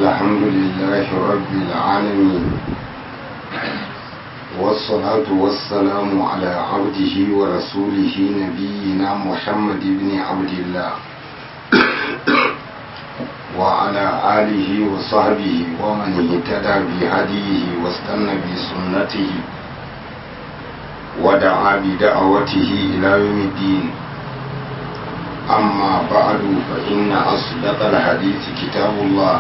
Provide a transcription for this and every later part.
الحمد لله رب العالمين والصلاة والسلام على عبده ورسوله نبينا محمد بن عبد الله وعلى آله وصحبه ومن اهتدى بهديه واستنى بسنته ودعا بدعوته إلى يوم الدين. أما بعد فإن أصدق الحديث كتاب الله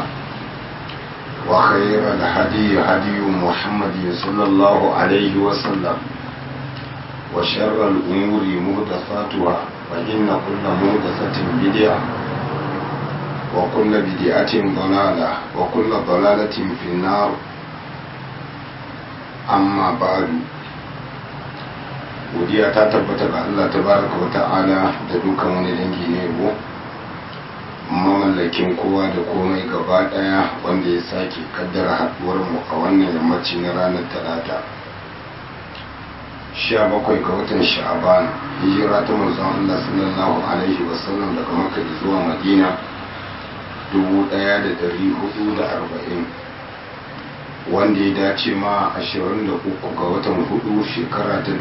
وخير الهدي هدي محمد صلى الله عليه وسلم وشر الأمور محدثاتها فإن كل محدثة بدعة وكل بدعة ضلالة وكل ضلالة في النار. أما بعد godiya ta tabbata ga Allah tabaraka wa ta'ala da dukkan wani dangi ne yabo mamallakin kowa da komai gaba daya wanda ya sake kaddara haduwar mu a wannan yammaci na ranar talata 17 ga watan sha'aban hijira ta manzon Allah sallallahu alaihi wasallam daga Makka zuwa Madina 1440 wanda ya dace ma 23 ga watan 4 shekara ta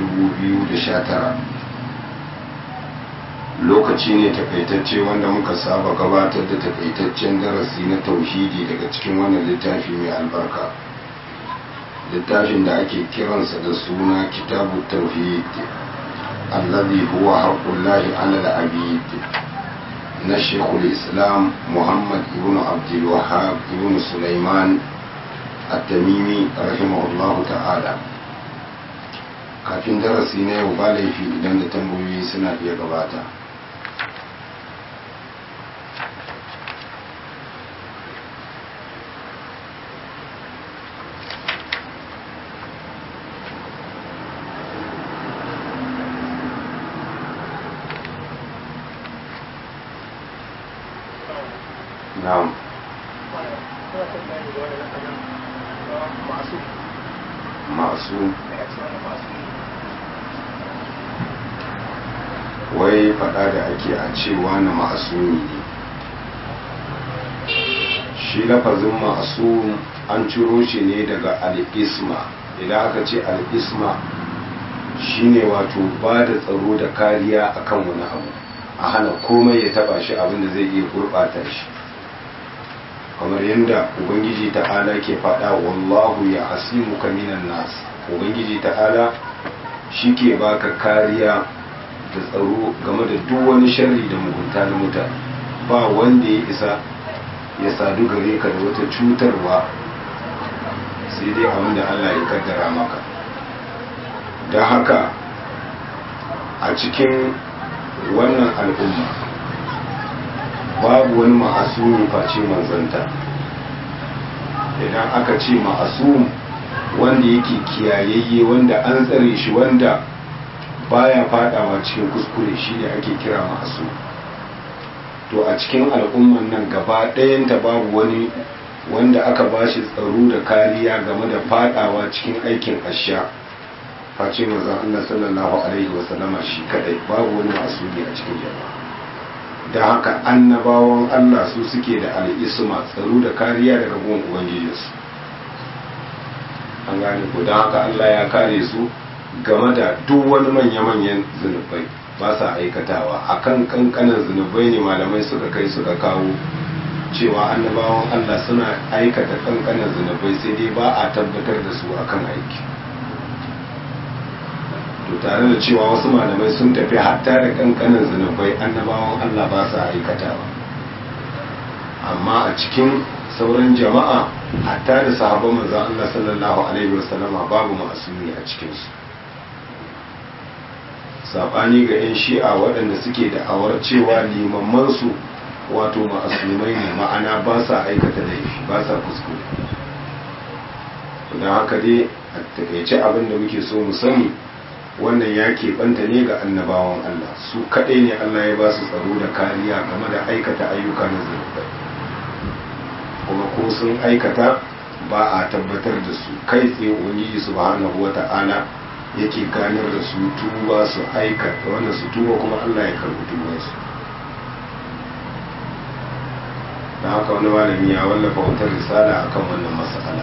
2019. Lokaci ne takaitacce wanda muka saba gabatar da takaitaccen darasi na tauhidi daga cikin wannan littafi mai albarka, littafin da ake kiransa da suna kitabu tauhid allazi huwa haqqullahi ala al-abid na Sheikhul Islam Muhammad ibn Abdul Wahhab ibn Sulaiman at-Tamimi rahimahullahu ta'ala. Kafin darasi na yau ba laifi idan da tambayoyi suna iya gabata. Na'am. Masu wai fada da ake a cewa na ma'asumi ne, shi lafazin ma'asum an ciro shi ne daga al'isma. Idan aka ce al'isma shine wato ba da tsaro da kariya akan wani abu, a hana komai ya taba shi abinda zai iya gurɓata shi, kamar yadda ubangiji ta'ala ke faɗa wallahu ya asimuka minan nas. Ubangiji ta'ala shi ke baka kariya da tsaro game da duk wani sharri da mugunta na mutane, ba wanda ya isa ya sadu gare ka da wata cutarwa sai dai abin da Allah ya kaddara maka. don haka a cikin wannan al'umma babu wani ma'asumi face manzanta. Idan aka ce ma'asum wanda yake kiyayayye, wanda an tsare shi, wanda baya fadawa cikin kuskure, shi ne ake kira ma'asum. To a cikin al'umman nan gaba ɗayanta babu wani wanda aka bashi tsaro da kariya game da fadawa cikin aikin asha face manzon Allah sallallahu alaihi wasallama shi kadai, babu wani ma'asumi a cikin jama'a. da haka annabawan Allah su suke da al'isma, tsaro da kariya daga gun ubangijinsu. An gane ko, don haka Allah ya kare su game da duk wani manya-manyan zunubai ba sa aikatawa. Akan kankanan zunubai ne malamai suka kai suka kawo cewa annabawan Allah suna aikata kankanan zunubai, sai dai ba a tabbatar da su akan aiki. To tare da cewa wasu malamai sun tafi hatta da kankanin zunubai annabawan Allah ba sa aikatawa, amma a cikin sauran jama'a hatta da sahabban manzon Allah sallallahu alaihi wasallama babu ma'asumi a cikinsu. Sabani ga 'yan shi'a waɗanda suke da awar cewa limammansu wato ma'asumai ne, ma'ana ba sa aikata laifi, ba sa kuskure. Don haka dai a takaice abin da muke so mu sani, wannan ya keɓanta ne ga annabawan Allah, su kaɗai ne Allah ya ba su tsaro da kariya game da aikata ayyuka na zunubai, kuma ko sun aikata ba a tabbatar da su kai tsaye. Ubangiji subhanahu wata'ala yake ganar da su tuba su aikata wanda su tuba kuma Allah ya karɓi tubansu. don haka wani malami ya wallafa wata risala akan wannan mas'ala.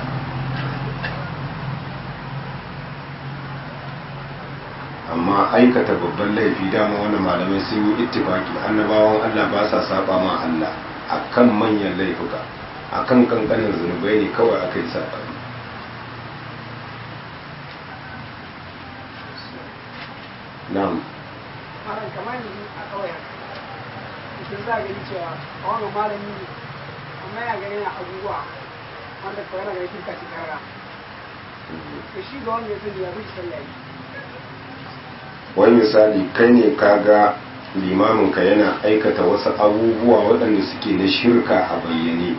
Amma aikata babban laifi dama wani malamai sun yi ittifaki annabawan Allah ba sa saba ma Allah akan manyan laifuka, akan kankanin zunubai ne kawai aka yi sabani. Na'am. Malam kamar yanzu a kawai mutum za a gani cewa a wannan malami ne amma ya gani na abubuwa wanda kawai na gani turka ci kara to shi ga wanda ya sani ya zai sallah yi. Wani misali kai ne kaga limaminka yana aikata wasu abubuwa waɗanda suke na shirka a bayyane,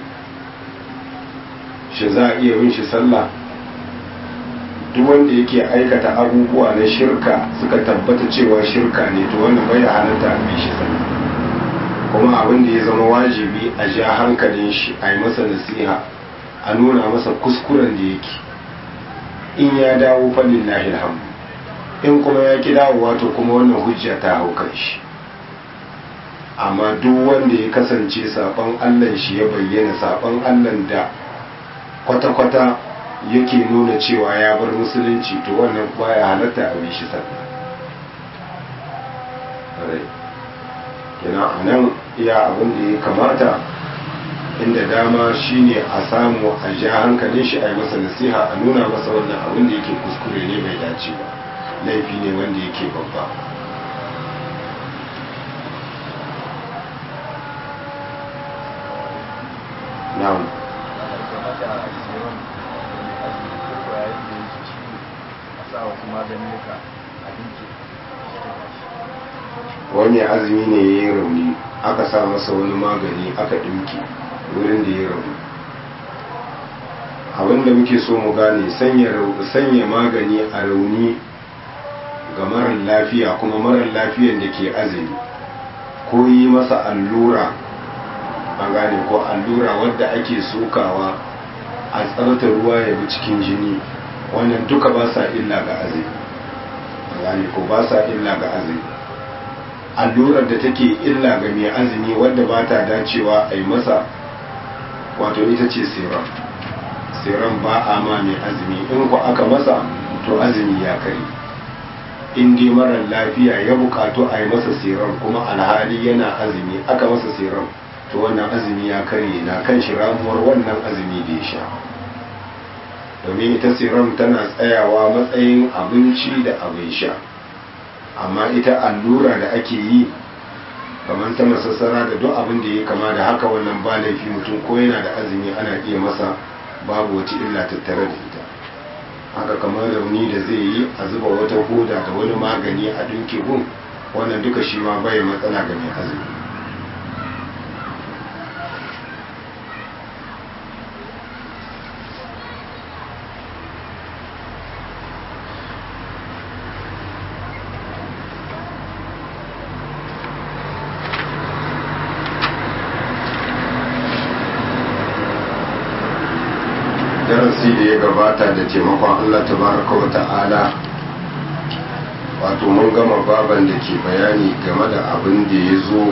shi za a iya bin shi sallah? Duk wanda yake aikata abubuwa na shirka suka tabbata cewa shirka ne to wannan bai halatta a bi shi sallah. Kuma abin da ya zama wajibi a ja hankalin shi a yi masa nasiha, a nuna masa kuskuren da yake, in ya dawo falillahi alhamdu, in kuma ya ki dawowa to kuma wannan hujja ta hau kan shi. Amma duk wanda ya kasance saban Allah shi ya bayyana, saban Allah da kwata-kwata yake nuna cewa ya bar musulunci to wannan baya halatta a bi shi sallah. Kina anan iya abin da ya kamata inda dama shine a samu a ja hankalin shi a yi masa nasiha, a nuna masa wannan abin da yake kuskure ne bai dace ba, laifi ne wanda yake babba. Na'am. Wani azumi ne ya yi rauni aka sa masa wani magani aka ɗinki wurin da ya yi rauni. Abinda muke so mu gane sanya magani a rauni ga marar lafiya, kuma marar lafiyan da ke azumi, ko yi masa allura, an gane ko allura wadda ake sokawa a tsarta ruwa ya bi cikin jini, wannan duka ba sa illa ga azumi, an gane ko ba sa illa ga azumi. Allurar da take illa ga mai azumi wadda ba ta dacewa a yi masa wato ita ce serum. Serum ba a ma mai azumi, in ku aka masa to azumi ya kare. In dai marar lafiya ya bukatu a yi masa serum kuma alhali yana azumi aka masa serum to wannan azumi ya kare, na kan shi ramuwar wannan azumi da ya sha. Domin ita serum tana tsayawa matsayin abinci da abin sha, amma ita allura da ake yi kamar ta masassara da duk abin da ya kama da haka, wannan ba laifi mutum ko yana da azumi ana iya masa, babu wata illa tattare da ita. Haka kamar rauni da zai yi a zuba wata hoda da wani magani a dinke gun, wannan duka shi ma bai matsala ga mai azumi. Darasi da ya gabata da taimakon Allah tabaraka wa ta'ala, wato mun gama baban da ke bayani game da abin da ya zo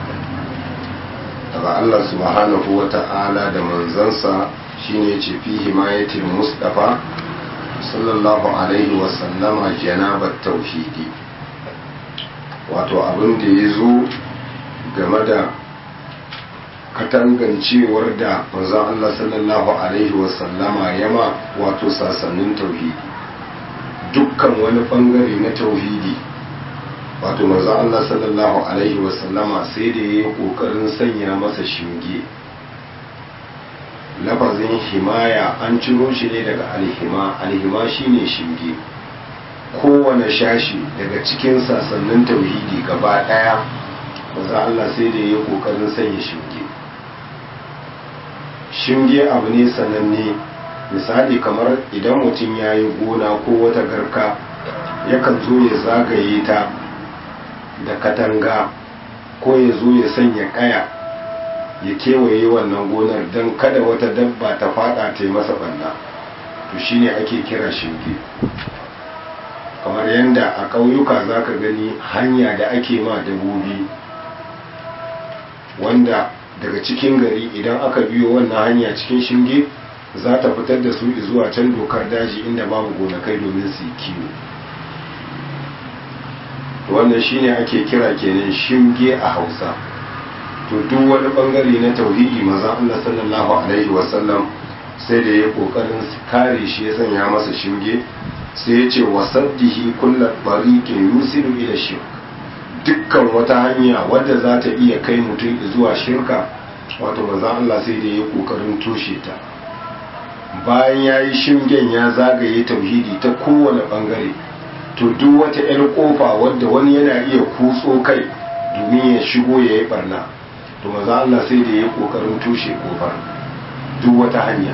daga Allah subhanahu wa ta'ala da manzansa, shine ce fi himayatil mustafa sallallahu alaihi wa sallama janabat tauhidi, wato abin da ya zo game da katangancewar da manzon Allah sallallahu alaihi wasallama yama wato sasannin tauhidi, dukkan wani bangare na tauhidi wato manzon Allah sallallahu alaihi wasallama sai da yayi kokarin sanya masa shinge. Lafazin himaya an ciro shi ne daga alhima, alhima shine shinge. Kowane shashi daga cikin sasannin tauhidi gaba daya manzon Allah sai da yayi kokarin sanya shinge. Shinge abu ne sananne, misali kamar idan mutum ya yi gona ko wata garka, yakan zo ya zagaye ta da katanga ko ya zo ya sanya kaya ya kewaye wannan gonar don kada wata dabba ta fada ta yi masa banna, to shine ake kira shinge. Kamar yadda a ƙauyuka za ka gani hanya da ake ma dabobi, wanda daga cikin gari idan aka biyo wannan hanya cikin shinge za ta fitar da su zuwa can dokar daji inda babu gonakai domin su yi kiwo. Wannan shine ake kira kenan shinge a Hausa. To duk wani bangare na tauhidi manzon Allah sallallahu alaihi wasallam sai da ya kokarin kare shi ya sanya masa shinge, sai ya ce wasaddihi kullat bariqin yusilu ila shirk, dukkan wata hanya wadda za ta iya kai mutum zuwa shirka, wato manzon Allah sai da ya kokarin toshe ta. Bayan ya yi shingen ya zagaye tauhidi ta kowane bangare, to duk wata 'yar kofa wadda wani yana iya kutso kai domin ya shigo ya yi barna, to maza Allah sai da ya kokarin tushe kofar duk wata hanya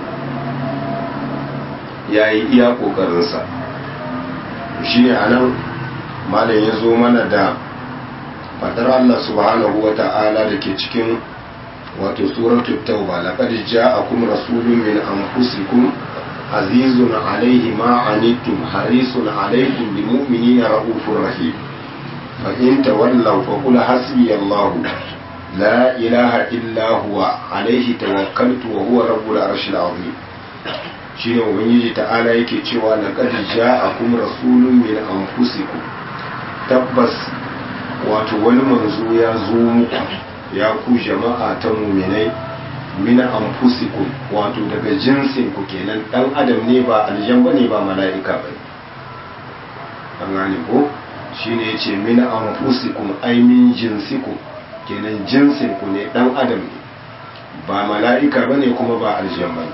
ya yi iya kokarinsa. Shi ne a nan malam ya zo mana da fadar Allah subhanahu wa ta'ala da ke cikin wato suratul tauba, laqad ja'akum rasulun min anfusikum azizun alayhi ma anittum harisun alaykum bil mu'minina raufur rahim fa in tawallaw fa qul hasbiyallahu la ilaha illa huwa alayhi tawakkaltu wa huwa rabbul arshil azim. Shine ubangiji ta'ala yake cewa laqad ja'akum rasulun min anfusikum, tabbas wato wani manzo ya zo muku ya ku jama'a ta mu'minai min anfusikum, wato daga jinsin ku kenan, dan adam ne ba aljan bane ba mala'ika bane. An gane ko? Shine yace min anfusikum ay min jinsikum, kenan jinsin ku ne, dan adam ne ba mala'ika bane kuma ba aljan bane.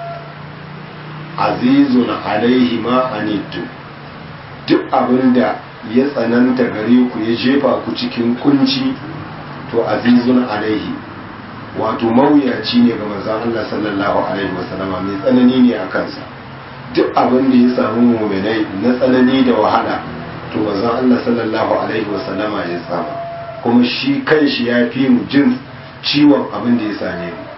Azizun alaihi ma anittu, duk abinda ya tsananta gare ku ya jefa ku cikin kunci, to azizun alaihi wato mawuyaci ne ga manzon Allah sallallahu alaihi wasallama, mai tsanani ne a kansa. Duk abin da ya samu mu'minai na tsanani da wahala, to manzon Allah sallallahu alaihi wasallama ya tsama, kuma shi kanshi ya fi mu jin ciwon abin da ya same mu.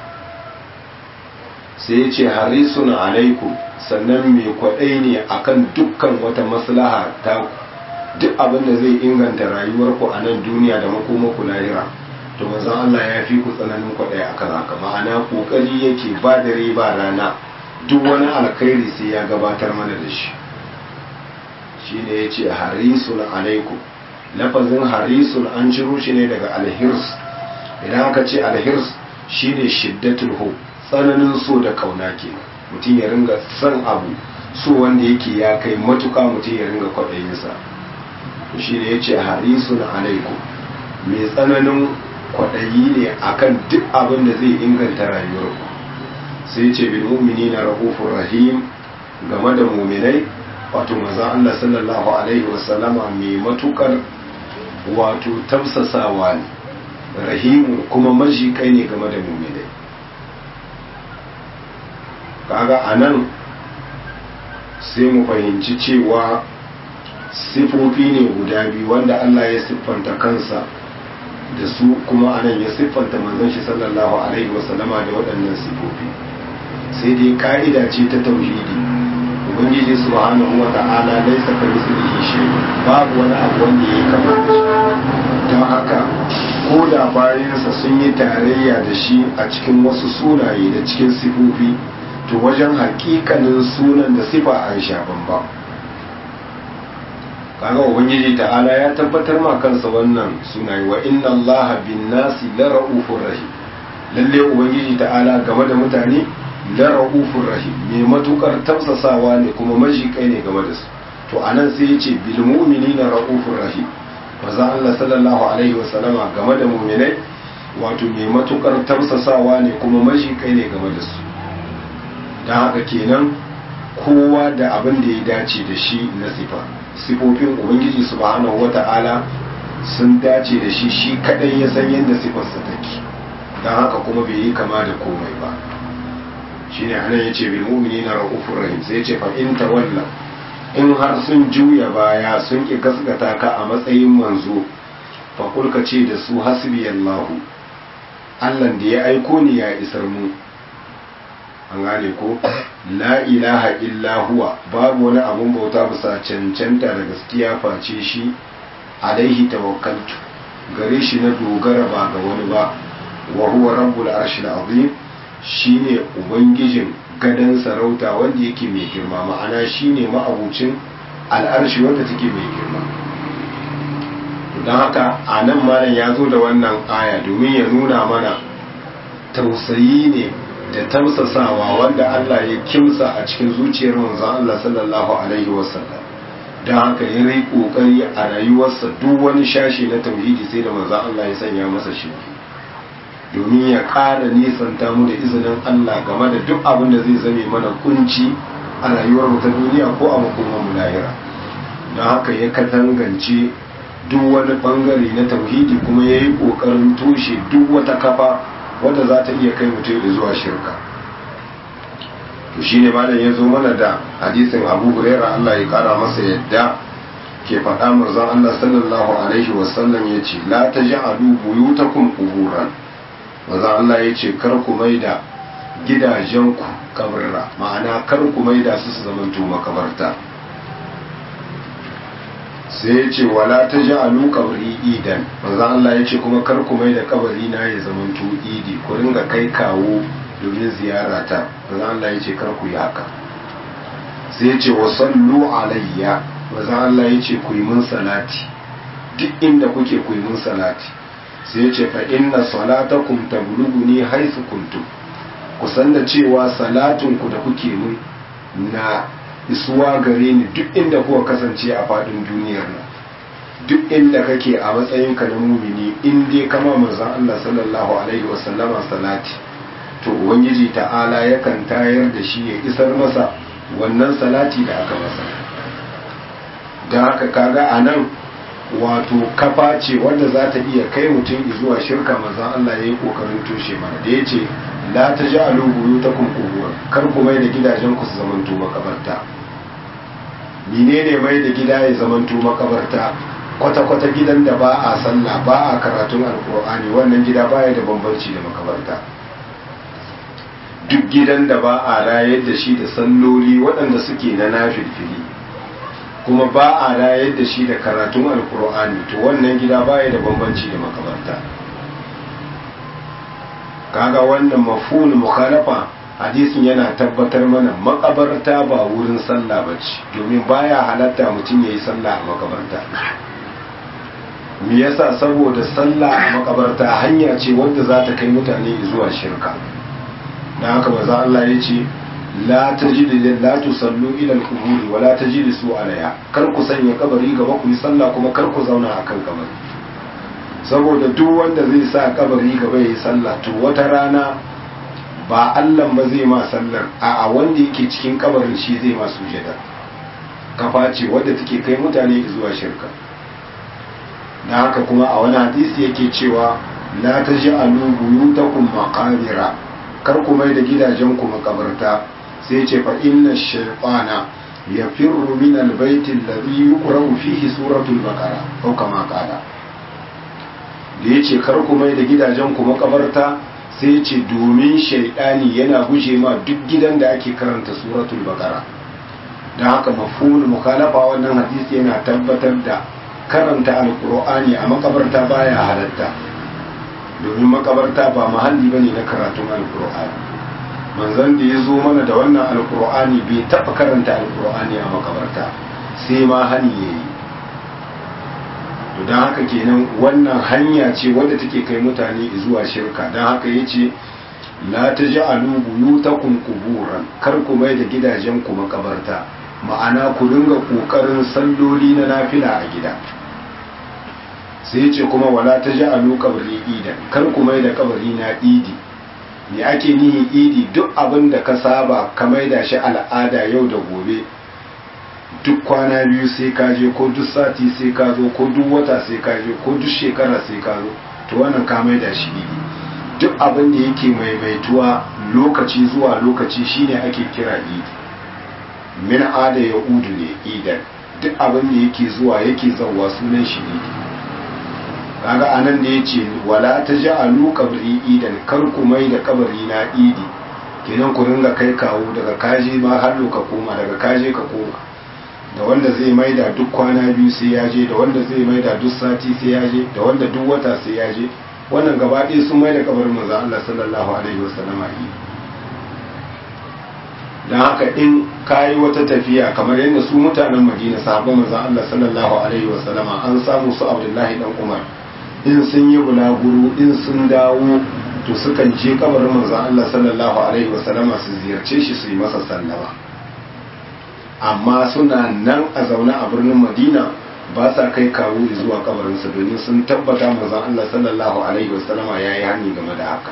Sai ya ce harisun alaikum, sannan mai kwaɗai ne akan dukkan wata maslaha ta duk abin da zai inganta rayuwarku a nan duniya da makomaku lahira, to manzon Allah ya fi ku tsananin kwaɗai akan haka. Ma'ana kokari yake ba dare ba rana, duk wani alkhairi sai ya gabatar mana da shi. Shine ya ce harisun alaikum. Lafazin harisun an ciro shi ne daga alhirs. Idan aka ce alhirs shine shiddatul hub, tsananin so da kauna ke, mutum ya ringa son abu so wanda yake ya kai matuka, mutum ya ringa kwaɗayinsa. Shi ne ya ce harisun alaikum, mai tsananin kwaɗayi ne akan duk abin da zai inganta rayuwarku. Sai ce bil mu'minina raufur rahim, game da mu'minai wato maza Allah sallallahu alaihi wasallama mai matukar wato tafsasawa ne, rahimu kuma majikai ne game da mu'minai. Kaga anan sai mu fahimci cewa sifofi ne guda biyu wanda Allah ya siffanta kansa da su, kuma anan ya siffanta manzon shi sallallahu alaihi wasallama da waɗannan sifofi. Sai dai ka'ida ce ta tauhidi, ubangiji subhanahu wa ta'ala laysa kamithlihi shay'un, babu wani abu wanda yake kamar da shi. Don haka ko da bayansa sun yi tarayya da shi a cikin wasu sunaye da cikin sifofi, to wajen hakikanin sunan da sifa an sha bamba. Kaga ubangiji ta'ala ya tabbatar ma kansa wannan sunaye, wa inna allaha bin nasi la ra'ufur rahim, lalle ubangiji ta'ala game da mutane la ra'ufur rahim, mai matukar tafsasawa ne kuma majikai ne game da su. To anan sai yace bil mu'minina ra'ufur rahim, maza Allah sallallahu alaihi wasallama game da mu'minai wato mai matukar tafsasawa ne kuma majikai ne game da su. Don haka kenan kowa da abin da ya dace da shi na sifofin ubangiji subhanahu wata'ala sun dace da shi, shi kadai ya san yadda sifarsa take, don haka kuma bai yi kama da komai ba. Shine anan yace bil mu'minina raufur rahim. Sai yace fa in tawalla, in har sun juya baya sun ki gaskata ka a matsayin manzo, fa kul ka ce da su hasbiyallahu, Allah da ya aiko ni ya isar mu. An gane ko, la ilaha illa huwa, babu wani abun bauta bisa cancanta da gaskiya face shi, alaihi tawakkaltu, gare shi na dogara ba ga wani ba, wa huwa rabbul arshil azim, shine ubangijin gadan sarauta wanda yake mai girma, ma'ana shine ma'abucin al'arshi wanda take mai girma. don haka a nan malam ya zo da wannan aya domin ya nuna mana tausayi ne da tausasawa wanda Allah ya kimsa a cikin zuciyar manzon Allah sallallahu alaihi wasallam. don haka ya rai kokari a rayuwarsa duk wani shashi na tauhidi sai da manzon Allah ya sanya masa shi domin ya ƙara nisanta mu da izinin Allah game da duk abin da zai zame mana kunci a rayuwar mu ta duniya ko a makomar mu lahira. don haka ya katangance duk wani bangare na tauhidi kuma ya yi ƙoƙarin toshe duk wata kafa wadda za ta iya kai mutum zuwa shirka. to shi ne malam ya zo mana da hadisin Abu Hurairah Allah ya kara masa yadda ke faɗa manzon Allah sallallahu alaihi wasallam ya ce la taj'alu buyutakum quburan. manzon Allah ya ce kar ku maida gidajenku kabarra, ma'ana kar ku maida su zamanto makabarta. sai ya ce wala ta ji alu kabari idan, manzan Allah ya ce kuma kar ku mai da kabari na ya zamanto idi, ku ringa kai kawo domin ziyara ta, manzan Allah ya ce kar ku yi haka. sai ya ce wa sallu alayya, manzan Allah ya ce ku yi mun salati, duk inda kuke ku yi mun salati. sai ya ce fa inna salatakum tablughuni haythu kuntum, ku san da cewa salatun ku da kuke mun na isuwa gare ni duk inda kuka kasance a fadin duniyar nan. duk inda kake a matsayinka na mumini, in dai kama manzon Allah sallallahu alaihi wasallama salati, to ubangiji ta'ala yakan tayar da shi ya isar masa wannan salati da aka masa. don haka kaga a nan wato kafa ce wanda za ta iya kai mutum zuwa shirka. manzon Allah ya yi kokarin toshe mana da ya ce la ta ji alu buyutakum qubur, kar ku mai da gidajen ku su zamanto makabarta. menene mai da gida ya zamanto makabarta? kwata-kwata gidan da ba a sallah ba a karatun alkur'ani, wannan gida baya da bambanci da makabarta. duk gidan da ba a rayar da shi da salloli waɗanda suke na nafilfili, kuma ba a rayar da shi da karatun alkur'ani, to wannan gida baya da bambanci da makabarta. kaga wannan mafhumul mukhalafa hadisin yana tabbatar mana makabarta ba wurin sallah bace, domin baya halatta mutum yayi sallah a makabarta. me yasa? saboda sallah a makabarta hanya ce wanda za ta kai mutane zuwa shirka. dan haka manzo Allah ya ce la tajidu la tusallu ila al-qubur wa la tajlisu alayha, kar ku sanya kabari gaba ku yi sallah, kuma kar ku zauna akan kabari. saboda duk wanda zai sa kabari gaba yayi sallah, to wata rana ba Allah ba zai ma sallar, a wanda yake cikin kabarin shi zai ma sujada. kafa ce wadda take kai mutane zuwa shirka. dan haka kuma a wani hadisi yake cewa la taj'alu buyutakum maqabira, kar ku mai da gidajen ku makabarta. sai ce fa inna shaytana yafirru min albayt alladhi yuqra'u fihi suratul baqara, ko kama kada. da yace kar ku mai da gidajen ku makabarta, sai ce domin shaydani yana guje ma duk gidan da ake karanta suratul baqara. dan haka mafhumul mukhalafa wannan hadisi yana tabbatar da karanta alqur'ani a makabarta baya halatta, domin makabarta ba mahalli bane na karatun alqur'ani. manzon da ya zo mana da wannan alqur'ani bai taba karanta alqur'ani a makabarta, sai ma hani yayi. to dan haka kenan wannan hanya ce wadda take kai mutane zuwa shirka. dan haka yace la taj'alu buyutakum quburan, kar ku mai da gidajen ku makabarta, ma'ana ku dinga kokarin salloli na nafila a gida. sai ce kuma wala taj'alu qabri idan, kar ku mai da kabari na idi. me ake nihi idi? duk abin da ka saba ka mai da shi al'ada yau da gobe, duk kwana biyu sai ka je, ko duk sati sai ka zo, ko duk wata sai ka je, ko duk shekara sai ka zo, to wannan ka mai da shi idi. duk abin da yake maimaituwa lokaci zuwa lokaci shine ake kira idi. min ada ya udu ne idan, duk abin da yake zuwa yake zawwa sunan shi idi. kaga anan da yace wala taj'alu qabri idan, kar ku mai da kabari na idi, kenan ku ringa kai kawo daga kaje ma har ka koma, daga kaje ka koma. da wanda zai mai da duk kwana biyu sai ya je, da wanda zai mai da duk sati sai ya je, da wanda duk wata sai ya je, wannan gaba ɗaya sun mai da kabarin manzon Allah sallallahu alaihi wasallama idi. don haka in kayi wata tafiya kamar yadda su mutanen Madina sahabban manzon Allah sallallahu alaihi wasallama an samu su Abdullahi dan Umar in sun yi bulaguro in sun dawo to sukan je kabarin manzon Allah sallallahu alaihi wasallama su ziyarce shi su yi masa sallama, amma suna nan a zaune a birnin Madina ba sa kai kawo zuwa kabarinsa domin sun tabbata manzon Allah sallallahu alaihi wasallama yayi hani game da haka.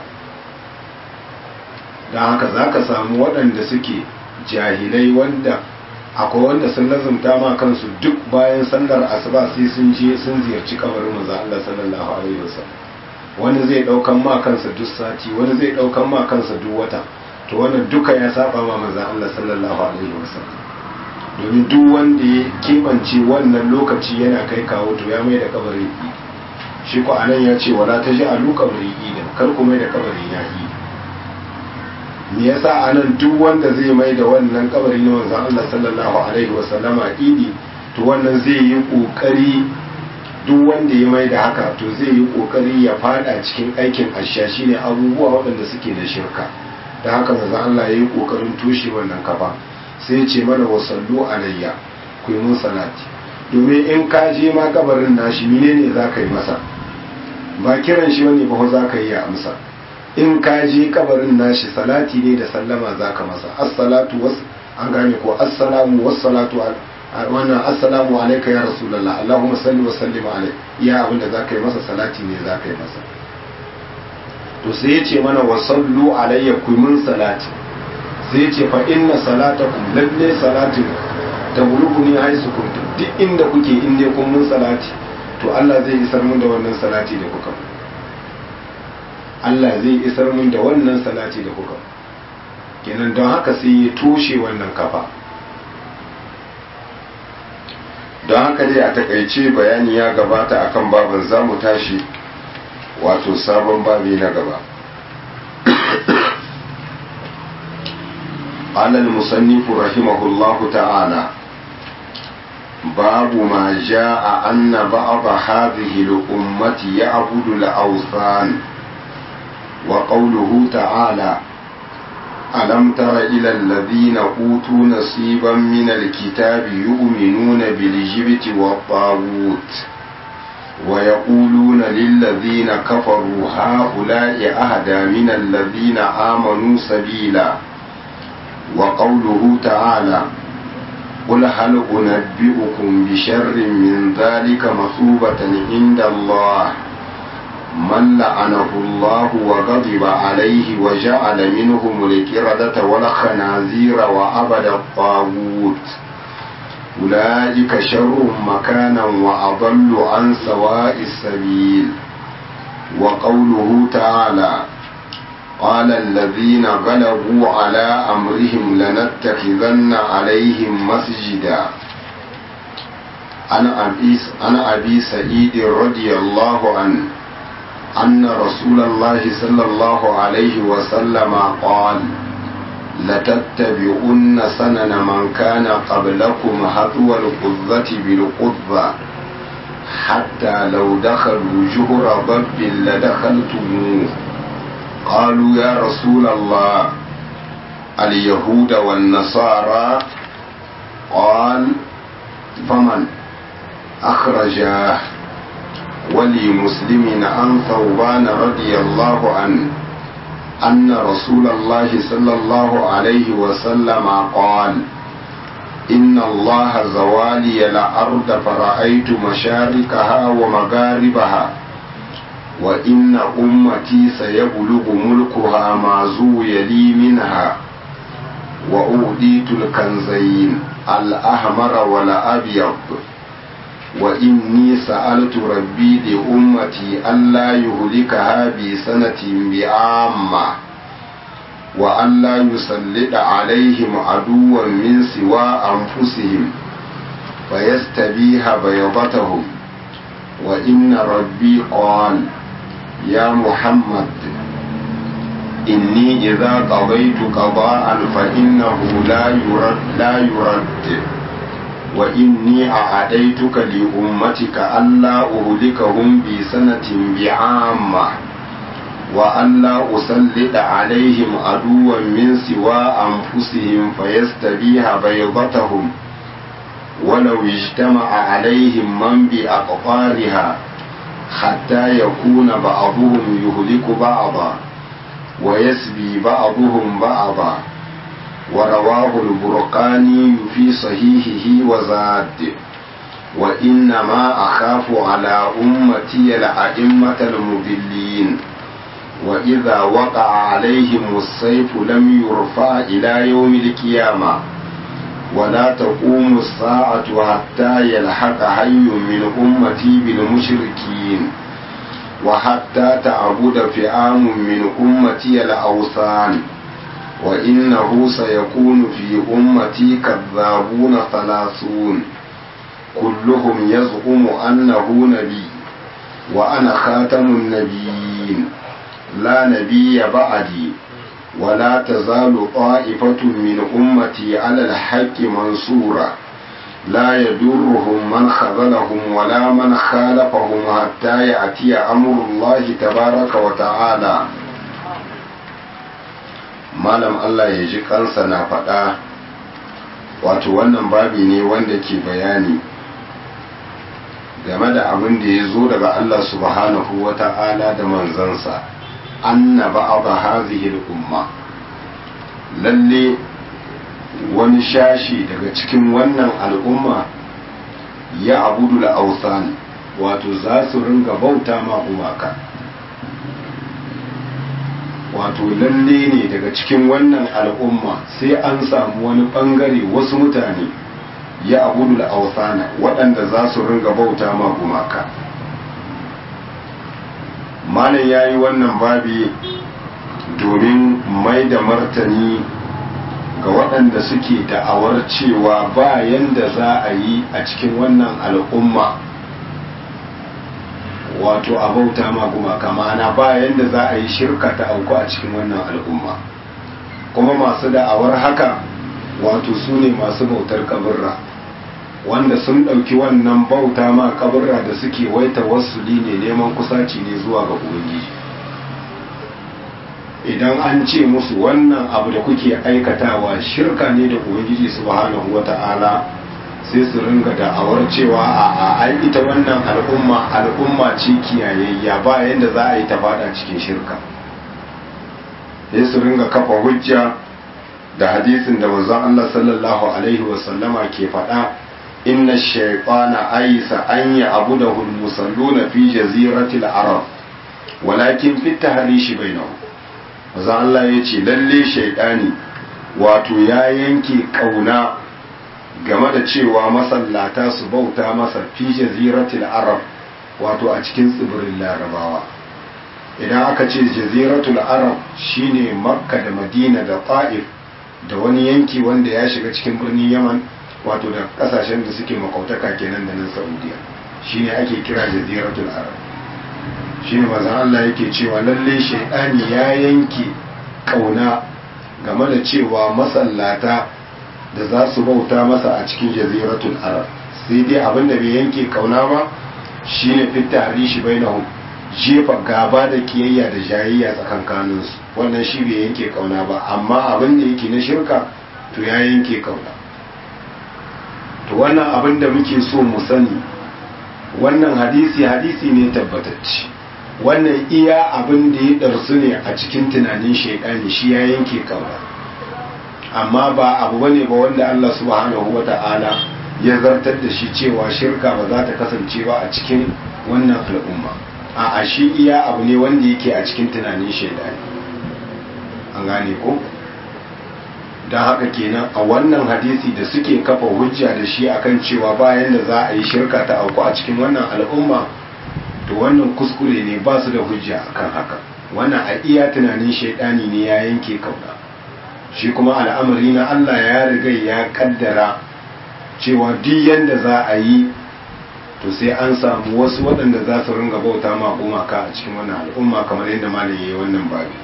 don haka za ka samu waɗanda suke jahilai wanda akwai wanda sun lazumta ma kansu duk bayan sallar asuba sai sun je sun ziyarci kabarin manzon Allah sallallahu alaihi wasallam. Wani zai daukan ma kansa duk sati, wani zai daukan ma kansa duk wata, to wannan duka ya saba ma manzon Allah sallallahu alaihi wasallam. Domin duk wanda ya kebance wannan lokaci yana kai kawo to ya mai da kabarin shi ko anan ya ce wala taj'alu qabri idan, kar ku mai da kabarin ya yi. Me yasa anan duk wanda zai mai da wannan kabari na manzon Allah sallallahu alaihi wasallama idi, to wannan zai yi kokari, duk wanda ya mai da haka to zai yi kokari ya fada cikin aikin asha, shine abubuwa waɗanda suke da shirka. Da haka manzon Allah ya yi kokarin toshe wannan kafa, sai ya ce mana wasallu alayya, ku yi mun salati. Domin in ka je ma kabarin nashi menene za ka yi masa, ba kiran shi wani ba za ka yi ya amsa. In ka je kabarin nashi salati ne da sallama za ka masa, assalatu was an gane ko assalamu wassalatu wannan assalamu alayka ya rasulullah, allahumma salli wa sallim alayhi, iya abinda za ka yi masa salati ne za ka yi masa. To sai ya ce mana wasallu alayya, ku mun salati. Sai ya ce fa inna salatakum, lalle salatin tablughuni haisu kuntum, duk inda kuke in dai kun mun salati to Allah zai isar mun da wannan salati da kuka. Allah zai isar mun da wannan salati da kuka. Kenan don haka sai ya toshe wannan kafa. Don haka dai a takaice bayani ya gabata akan baban, zamu tashi wato sabon babi na gaba. قال المصنف رحمه الله تعالى باب ما جاء أن بعض هذه الأمة يعبد الأوثان. وقوله تعالى ألم تر إلى الذين أوتوا نصيبا من الكتاب يؤمنون بالجبت والطاغوت ويقولون للذين كفروا هؤلاء أهدى من الذين آمنوا سبيلا. وقوله تعالى قل هل أنبئكم بشر من ذلك مثوبة عند الله من لعنه الله وغضب عليه وجعل منهم القردة والخنازير وعبد الطاغوت أولئك شر مكانا وأضل عن سواء السبيل. وقوله تعالى قال الذين غلبوا على أمرهم لنتخذن عليهم مسجدا. عن أبي سعيد رضي الله عنه أن رسول الله صلى الله عليه وسلم قال لتتبعن سنن من كان قبلكم هطو القذة بالقذة حتى لو دخلوا جهر ضب لدخلتموه. قالوا يا رسول الله اليهود والنصارى؟ قال فمن؟ أخرجاه. ولمسلم عن ثوبان رضي الله عنه أن رسول الله صلى الله عليه وسلم قال إن الله زوالي الأرض فرأيت مشارقها ومغاربها وإن أمتي سيبلغ ملكها ما زوي لي منها وأوديت الكنزين الأحمر والأبيض وإني سألت ربي لأمتي ألا يهلكها بسنة بعامة وألا يسلط عليهم عدوا من سوى أنفسهم فيستبيح بيضتهم. وإن ربي قال يا محمد إني إذا قضيت قضاء فإنه لا يرد وإني أعديتك لأمتك ألا أهلكهم بسنة بعامة وألا أسلط عليهم عدوا من سوى أنفسهم فيستبيح بيضتهم ولو اجتمع عليهم من بأقطارها حتى يكون بعضهم يهلك بعضا ويسبي بعضهم بعضا. ورواه البرقاني في صحيحه وزاد: وإنما أخاف على أمتي الأئمة المضلين، وإذا وقع عليهم السيف لم يرفع إلى يوم القيامة، ولا تقوم الساعة حتى يلحق حي من أمتي بالمشركين، وحتى تعبد فئام من أمتي الأوثان، وإنه سيكون في أمتي كذابون 30 كلهم يزعم أنه نبي وأنا خاتم النبيين لا نبي بعدي، ولا تزال طائفة من أمتي على الحق منصورة لا يدرهم من خذلهم ولا من خالفهم حتى يأتي أمر الله تبارك وتعالى. malam Allah ya ji kansa na faɗa, wato wannan babi ne wanda ke bayani game da abin da ya zo daga Allah subhanahu wa ta'ala da manzansa, anna ba'd hadhihi al-umma, lalle wani shashi daga cikin wannan al'umma ya abudu al-awthan, wato za su ringa bauta ma gumaka. Wato lalle ne daga cikin wannan al'umma sai an samu wani bangare wasu mutane ya abudu al-awthana, waɗanda za su ringa bauta ma gumaka. malam yayi wannan babi domin mai da martani ga waɗanda suke da'awar cewa ba yanda za a yi a cikin wannan al'umma wato a bauta ma gumaka, ma'ana ba yanda za a yi shirka ta auku a cikin wannan al'umma. kuma masu da'awar haka wato su ne masu bautar kaburra, wanda sun ɗauki wannan bauta ma kaburra da suke waita wasuli ne, neman kusaci ne zuwa ga ubangiji. idan an ce musu wannan abu da kuke aikatawa shirka ne da ubangiji subhanahu wata'ala, sai su ringa da'awar cewa a ita wannan al'umma ce kiyayayya, ba yadda za a yi ta fada cikin shirka. sai su ringa kafa hujja da hadisin da manzon Allah sallallahu alaihi wasallama ke faɗa: inna shaytana aysa an ya'budahu al-musalluna fi jaziratil arab walakin fi tahrishi bainahum. manzon Allah ya ce lalle shaytani wato ya yanke kauna game da cewa masallata su bauta masa fi jaziratil arab, wato a cikin tsibirin larabawa. idan aka ce jaziratul arab shine makka da madina da ta'if da wani yanki wanda ya shiga cikin birnin yaman, wato da kasashen da suke makautaka kenan da nan saudiya, shine ake kira jaziratul arab. shine manzon Allah yake cewa lalle shaytani ya yanke kauna game da cewa masallata da za su bauta masa a cikin jaziratul arab, sai dai abinda bai yanke kauna ba shine fitta harishi bainahum, jefa gaba da kiyayya da jayayya tsakankaninsu, wannan shi bai yanke kauna ba. amma abin da yake na shirka to ya yanke kauna. to wannan abin da muke so mu sani, wannan hadisi ne tabbatacce, wannan iya abin da ya darsu ne a cikin tunanin shaidani, shi ya yanke kauna. amma ba abu bane ba wanda Allah subhanahu wata'ala ya zartar da shi cewa shirka ba za ta kasance ba a cikin wannan al'umma. a shi iya abu ne wanda yake a cikin tunanin shaidani, an gane ko? don haka kenan a wannan hadisi da suke kafa hujja da shi akan cewa bayan da za a yi shirka ta auku a cikin wannan al'umma, to wannan kuskure ne, ba su da hujja akan haka. wannan a iya tunanin shaidani ne ya yanke kauna. shi kuma al'amari na Allah ya riga ya kaddara cewa duk yanda za a yi to sai an samu wasu waɗanda za su ringa bauta ma gumaka a cikin wannan al'umma, kamar yadda malam yayi wannan babi.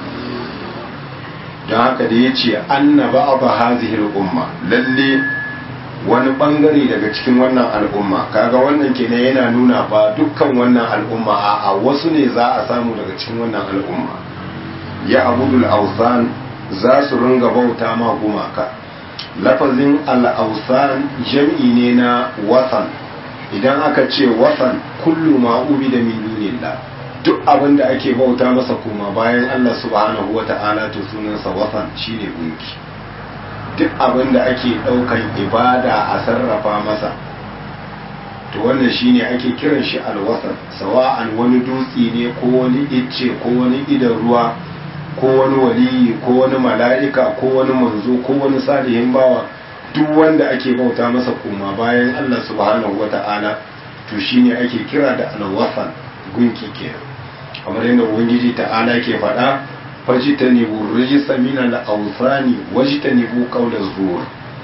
don haka da ya ce anna ba'd hadhihi al'umma, lalle wani bangare daga cikin wannan al'umma. Kaga wannan kenan yana nuna ba dukkan wannan al'umma, a wasu ne za a samu daga cikin wannan al'umma. Ya abudul awsan, za su ringa bauta ma gumaka. Lafazin al-awsan jam'i ne na wasan. Idan aka ce wasan, kullu ma ubida min dunillah, duk abin da ake bauta masa kuma bayan Allah subhanahu wata'ala to sunansa wasan, shine gunki. Duk abin da ake daukan ibada a sarrafa masa to wannan shine ake kiran shi alwasan, sawa'an wani dutse ne ko wani icce ko wani idan ruwa ko wani waliyi ko wani mala'ika ko wani manzo ko wani salihin bawa, duk wanda ake bauta masa kuma bayan Allah subhanahu wata'ala to shine ake kira da alwasan, gunki kenan. Kamar yadda ubangiji ta'ala ke faɗa, fajtanibu rijsa min al-awthani wajtanibu qawla zur.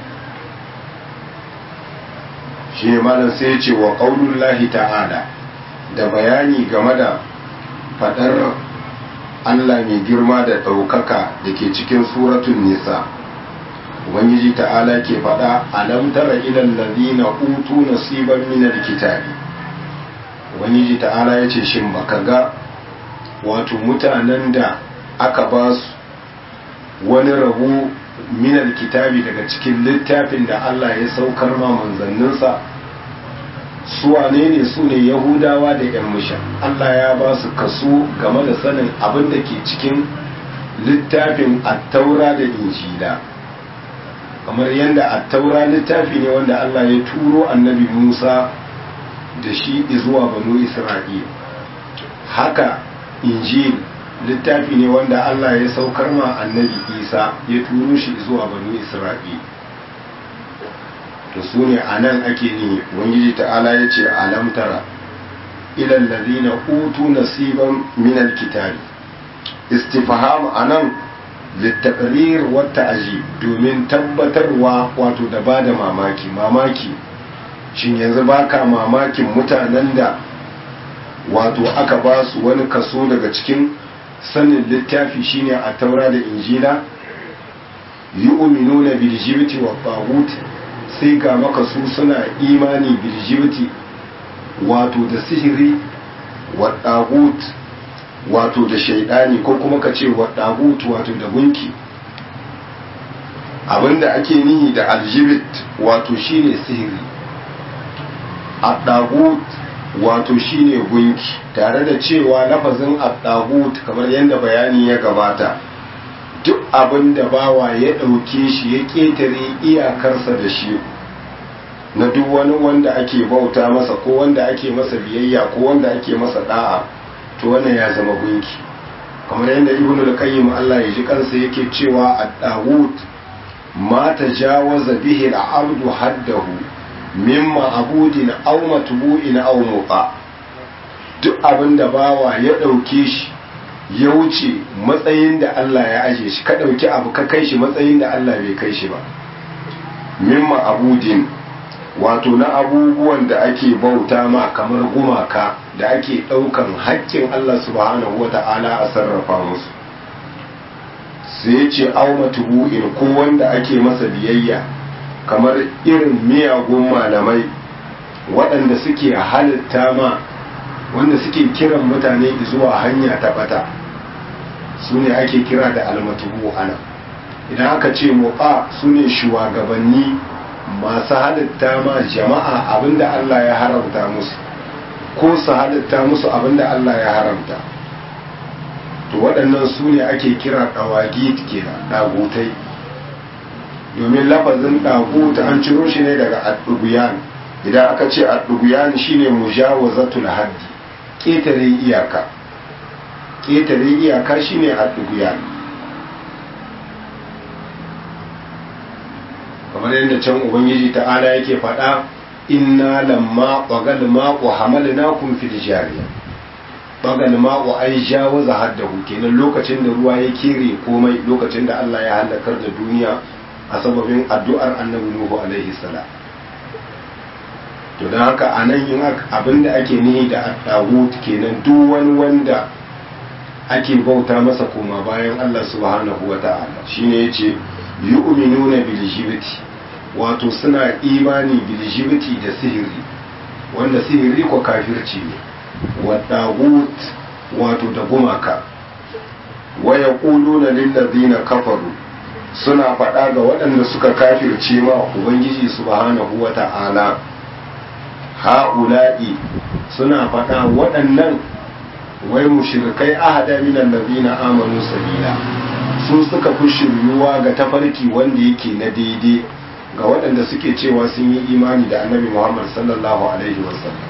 Shi ne malam sai ya ce wa qaulullahi ta'ala, da bayani game da faɗar Allah mai girma da ɗaukaka da ke cikin suratun nisa. Ubangiji ta'ala ke faɗa, alam tara ilal ladina utu nasiban min al-kitabi. Ubangiji ta'ala ya ce shin baka ga wato mutanen da aka ba su wani rabo minal kitabi daga cikin littafin da Allah ya saukar ma manzanninsa? Su wane ne? su ne Yahudawa da ‘yan mushan. Allah ya ba su kaso game da sanin abin da ke cikin littafin attaura da injila, kamar yadda attaura littafi ne wanda Allah ya turo annabi Musa da shi zuwa banu Isra'il. Haka injil littafi ne wanda Allah ya saukar ma annabi Isa, ya turo shi zuwa banu Isra'il. To su ne a nan ake ni ubangiji ta'ala ya ce alam tara ilal ladina utu nasiban min alkitabi. Istifham anan littaqrir wa ta'jib, domin tabbatarwa wato da bada mamaki. Shin yanzu baka mamakin mutanen da wato aka ba su wani kaso daga cikin sanin littafi shine a taura da injila? Yu'minuna bil jibti wa taghut, sai ga maka su suna imani bil jibti wato da sihiri, wa taghut wato da shaidani, ko kuma ka ce wa taghut wato da gunki. Abinda ake nihi da aljibit wato shine sihiri, at-taghut wato shine gunki, tare da cewa lafazin at-taghut kamar yadda bayani ya gabata, duk abin da bawa ya ɗauke shi ya ƙetare iyakarsa da shi na duk wani wanda ake bauta masa ko wanda ake masa biyayya ko wanda ake masa da'a, to wannan ya zama gunki. Kamar yadda ibnu al-qayyim Allah ya ji kansa yake cewa at-taghut ma tajawaza bihi al-abdu haddahu mimma abudin aw matbu'in aw muqa, duk abin da bawa ya ɗauke shi ya wuce matsayin da Allah ya aje shi, ka ɗauki abu ka kai shi matsayin da Allah bai kai shi ba. Mimma abudin wato na abubuwan da ake bauta ma kamar gumaka da ake ɗaukan haƙƙin Allah subhanahu wa ta'ala a sarrafa musu. Sai ce aumatubu'in, ko wanda ake masa biyayya kamar irin miyagun malamai waɗanda suke halitta ma, wanda suke kiran mutane zuwa hanya ta bata, su ne ake kira da almatubu ana. Idan aka ce mu'a, su ne shugabanni masu halitta ma jama'a abinda Allah ya haramta musu, ko su halitta musu abinda Allah ya haramta. To waɗannan su ne ake kira ɗawagit kenan, ɗagutai. Domin lafazin ɗagut an ciro shi ne daga adduguyan. Idan aka ce adduguyan shine mujawazatul haddi, ƙetare iyaka. Ƙetare iyaka shine adduguyan. Kamar yadda can ubangiji ta'ala yake faɗa, inna lamma qagal ma'u hamalnakum fil jariya. Qagal ma'u ai jawaza haddahu, kenan lokacin da ruwa ya kere komai, lokacin da Allah ya halakar da duniya a sababin addu'ar annabi Nuhu alaihi salam. To don haka a nan yin abinda ake nihi da at-taghut kenan duk wani wanda ake bauta masa koma bayan Allah subhanahu wa ta'ala, shine yace yu'minuna bil jibti, wato suna imani biljibiti da sihiri, wanda sihiri ko kafirci ne, wa dagut wato da gumaka. wa yaquluna lil ladina kafaru, suna faɗa ga waɗanda suka kafirce ma ubangiji subhanahu wata'ala, ha'ula'i, suna faɗa waɗannan wai mushrikai ahada min allazina amanu sabila, su suka fi shiryuwa ga tafarki wanda yake na daidai ga waɗanda suke cewa sun yi imani da annabi Muhammad sallallahu alaihi wasallam.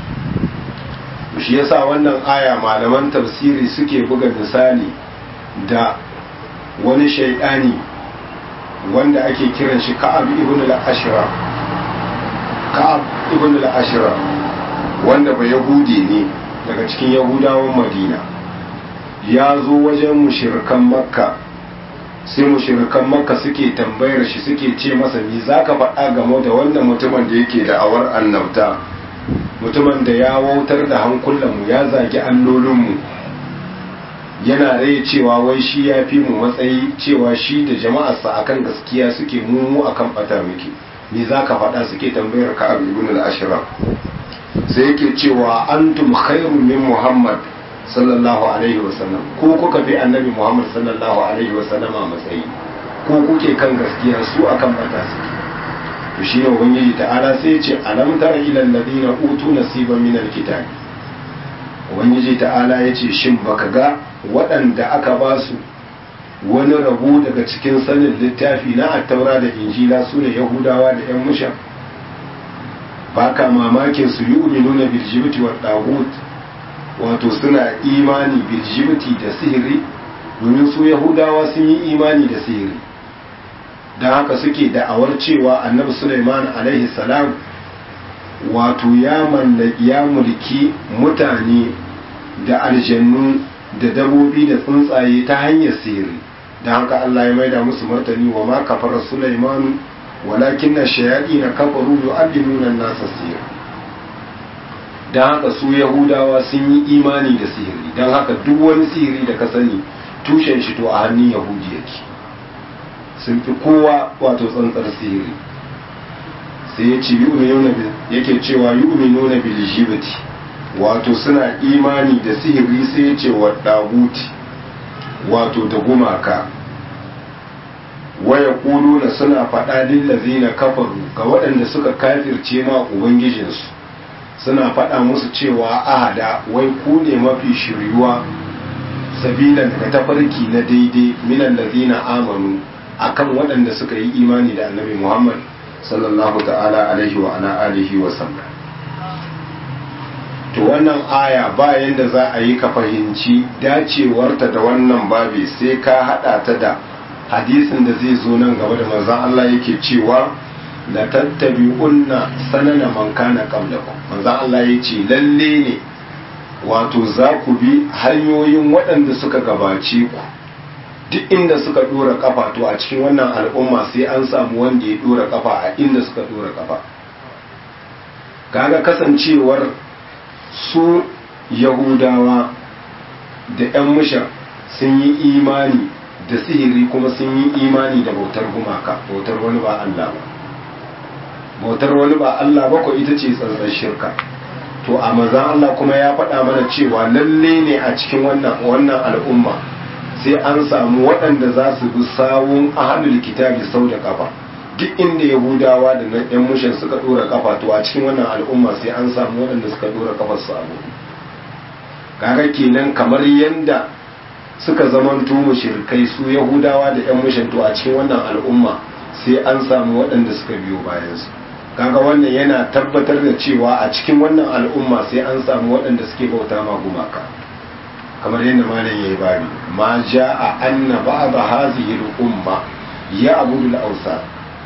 Shi yasa wannan aya malaman tafsiri suke buga misali da wani shaidani wanda ake kiran shi Ka'ab ibn al-Ashraf. Ka'ab ibn al-Ashraf wanda ba Yahudi ne daga cikin Yahudawan Madina, ya zo wajen mushrikan Makka, sai mushrikan Makka suke tambayar shi, suke ce masa me zaka faɗa game da wannan mutumin da yake da awar annabta, mutumin da ya wautar da hankulanmu, ya zagi allolinmu, yana rai cewa wai shi ya fi mu matsayi, cewa shi da jama'arsa akan gaskiya suke, mu akan bata muke, me zaka faɗa, suke tambayar Ka'ab ibn al-Ashraf. Sai yake cewa antum khairu min Muhammad sallallahu alaihi wasallam, ko kuka fi annabi Muhammad sallallahu alaihi wasallama matsayi, ko kuke kan gaskiya, su akan bata suke. To shine ubangiji ta'ala sai ya ce alam tara ila alladhina utu nasiban min alkitab, ubangiji ta'ala ya ce shin baka ga waɗanda aka ba su wani rabo daga cikin sanin littafi na attaura da injila, su ne yahudawa da yan musha, baka mamakin su yi uminuna biljibiti wa ɗagut, wato suna imani biljibiti da sihiri, domin su yahudawa sun yi imani da sihiri, don haka suke da'awar cewa annabi Sulaiman alaihi salam wato ya mulki mutane da aljannu da dabobi da tsuntsaye ta hanyar sihiri. Don haka Allah ya maida musu martani, wa ma kafara Sulaiman walakin na shayaɗi na kafaru yu'allimuna an-nasa sihir. Don haka su yahudawa sun yi imani da sihiri, don haka duk wani sihiri da ka sani tushen shi to a hannun yahudi yake, sun fi kowa wato tsantsar sihiri. Sai ya ce yake cewa yu'minuna bil jibti, wato suna imani da sihiri. sai ya ce wa daguti, wato da gumaka. Waya kuluna, suna faɗa lillazina kafaru, ga waɗanda suka kafirce ma ubangijinsu, suna faɗa musu cewa ahada, wai ku ne mafi shiryuwa sabilan daga tafarki na daidai minan lazina amanu, akan waɗanda suka yi imani da annabi Muhammad sallallahu ta'ala alaihi wa ala alihi wa sallam. To wannan aya bayan da za a yi ka fahimci dacewarta da wannan babi sai ka hada ta da hadisin da zai zo nan gaba da manzon Allah yake cewa la tattabi'unna sanana man kana qablakum. Manzon Allah yace lalle ne wato za ku bi hanyoyin waɗanda suka gabace ku, duk inda suka dora kafa to a cikin wannan al'umma sai an samu wanda ya dora kafa a inda suka dora kafa. Kaga kasancewar su yahudawa da 'yan musha sun yi imani da sihiri, kuma sun yi imani da bautar gumaka, bautar wani ba Allah ba. Bautar wani ba Allah ba ko ita ce tsantsar shirka. To a manzon Allah kuma ya faɗa mana cewa lalle ne a cikin wannan al'umma sai an samu waɗanda za su bi sawun ahlul kitabi sau da kafa. Duk inda yahudawa da na 'yan mushin suka ɗora kafa, to a cikin wannan al'umma sai an samu waɗanda suka ɗora kafar su abu. Kaga kenan kamar yanda suka zamanto mushrikai su yahudawa da 'yan mushin, to a cikin wannan al'umma sai an samu waɗanda suka biyo bayan su. Kaga wannan yana tabbatar da cewa a cikin wannan al'umma sai an samu waɗanda suke bauta ma gumaka, kamar yadda malam yayi bari ma ja'a anna ba'd hadhihi al-umma ya'budu al-awsan.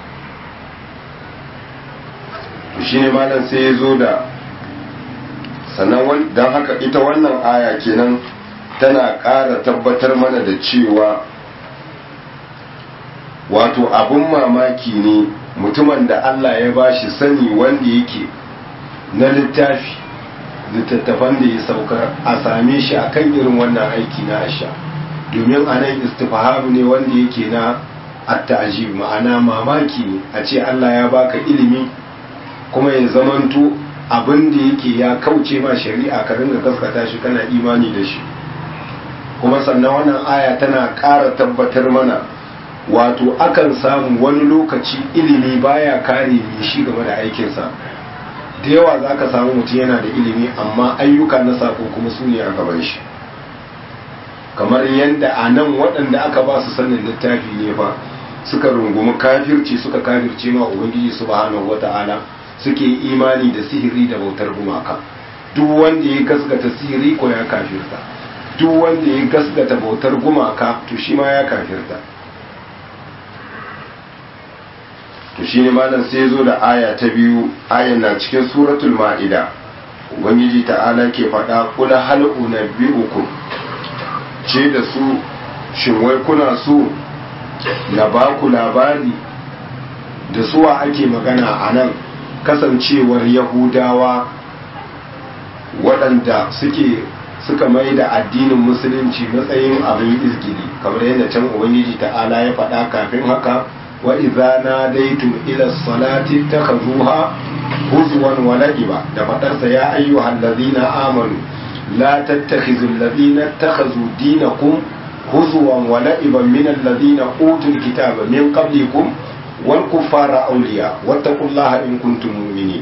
to shine malam sai ya zo da sannan dan haka ita wannan aya kenan tana ƙara tabbatar mana da cewa wato abun mamaki ne mutumin da Allah ya bashi sani wanda yake na littattafan da ya saukar, a same shi akan irin wannan aiki na asha, domin anan istifham ne wanda yake na at-ta'jib ma'ana mamaki ne a ce Allah ya baka ilimi kuma ya zamanto abin da yake ya kauce ma shari'a ka ringa gaskata shi kana imani da shi. Kuma sannan wannan aya tana ƙara tabbatar mana wato akan samu wani lokaci ilimi baya kare mai shi game da aikinsa. Da yawa za ka samu mutum yana da ilimi amma ayyuka na sako kuma su ne a gaban shi, kamar yadda a nan waɗanda aka ba su sanin littafi ne fa suka rungumi kafirci suka kafirce ma ubangiji subhanahu wata'ala, suke imani da sihiri da bautar gumaka. Duk wanda ya gaskata sihiri ko ya kafirta, duk wanda ya gaskata bautar gumaka to shi ma ya kafirta. to shine malam sai zo da aya ta biyu, ayan na cikin suratul ma'ida. Ubangiji ta'ala ke faɗa kul hal unabbiukum, ce da su shin wai kuna so na ba ku labari da suwa ake magana a nan, kasancewar yahudawa waɗanda suka mai da addinin musulunci matsayin abin izgili, kamar yadda can ubangiji ta'ala ya faɗa kafin haka wa idza nadaytum ila salati takhuzuha huzwan wa la'iba, da faɗarsa ya ayyuhal ladhina amanu la tattakhizul ladhina takhazu dinakum huzwan wa la'iban min alladhina utul kitaba min qablikum wal kuffara awliya wattaqullaha in kuntum mu'minin.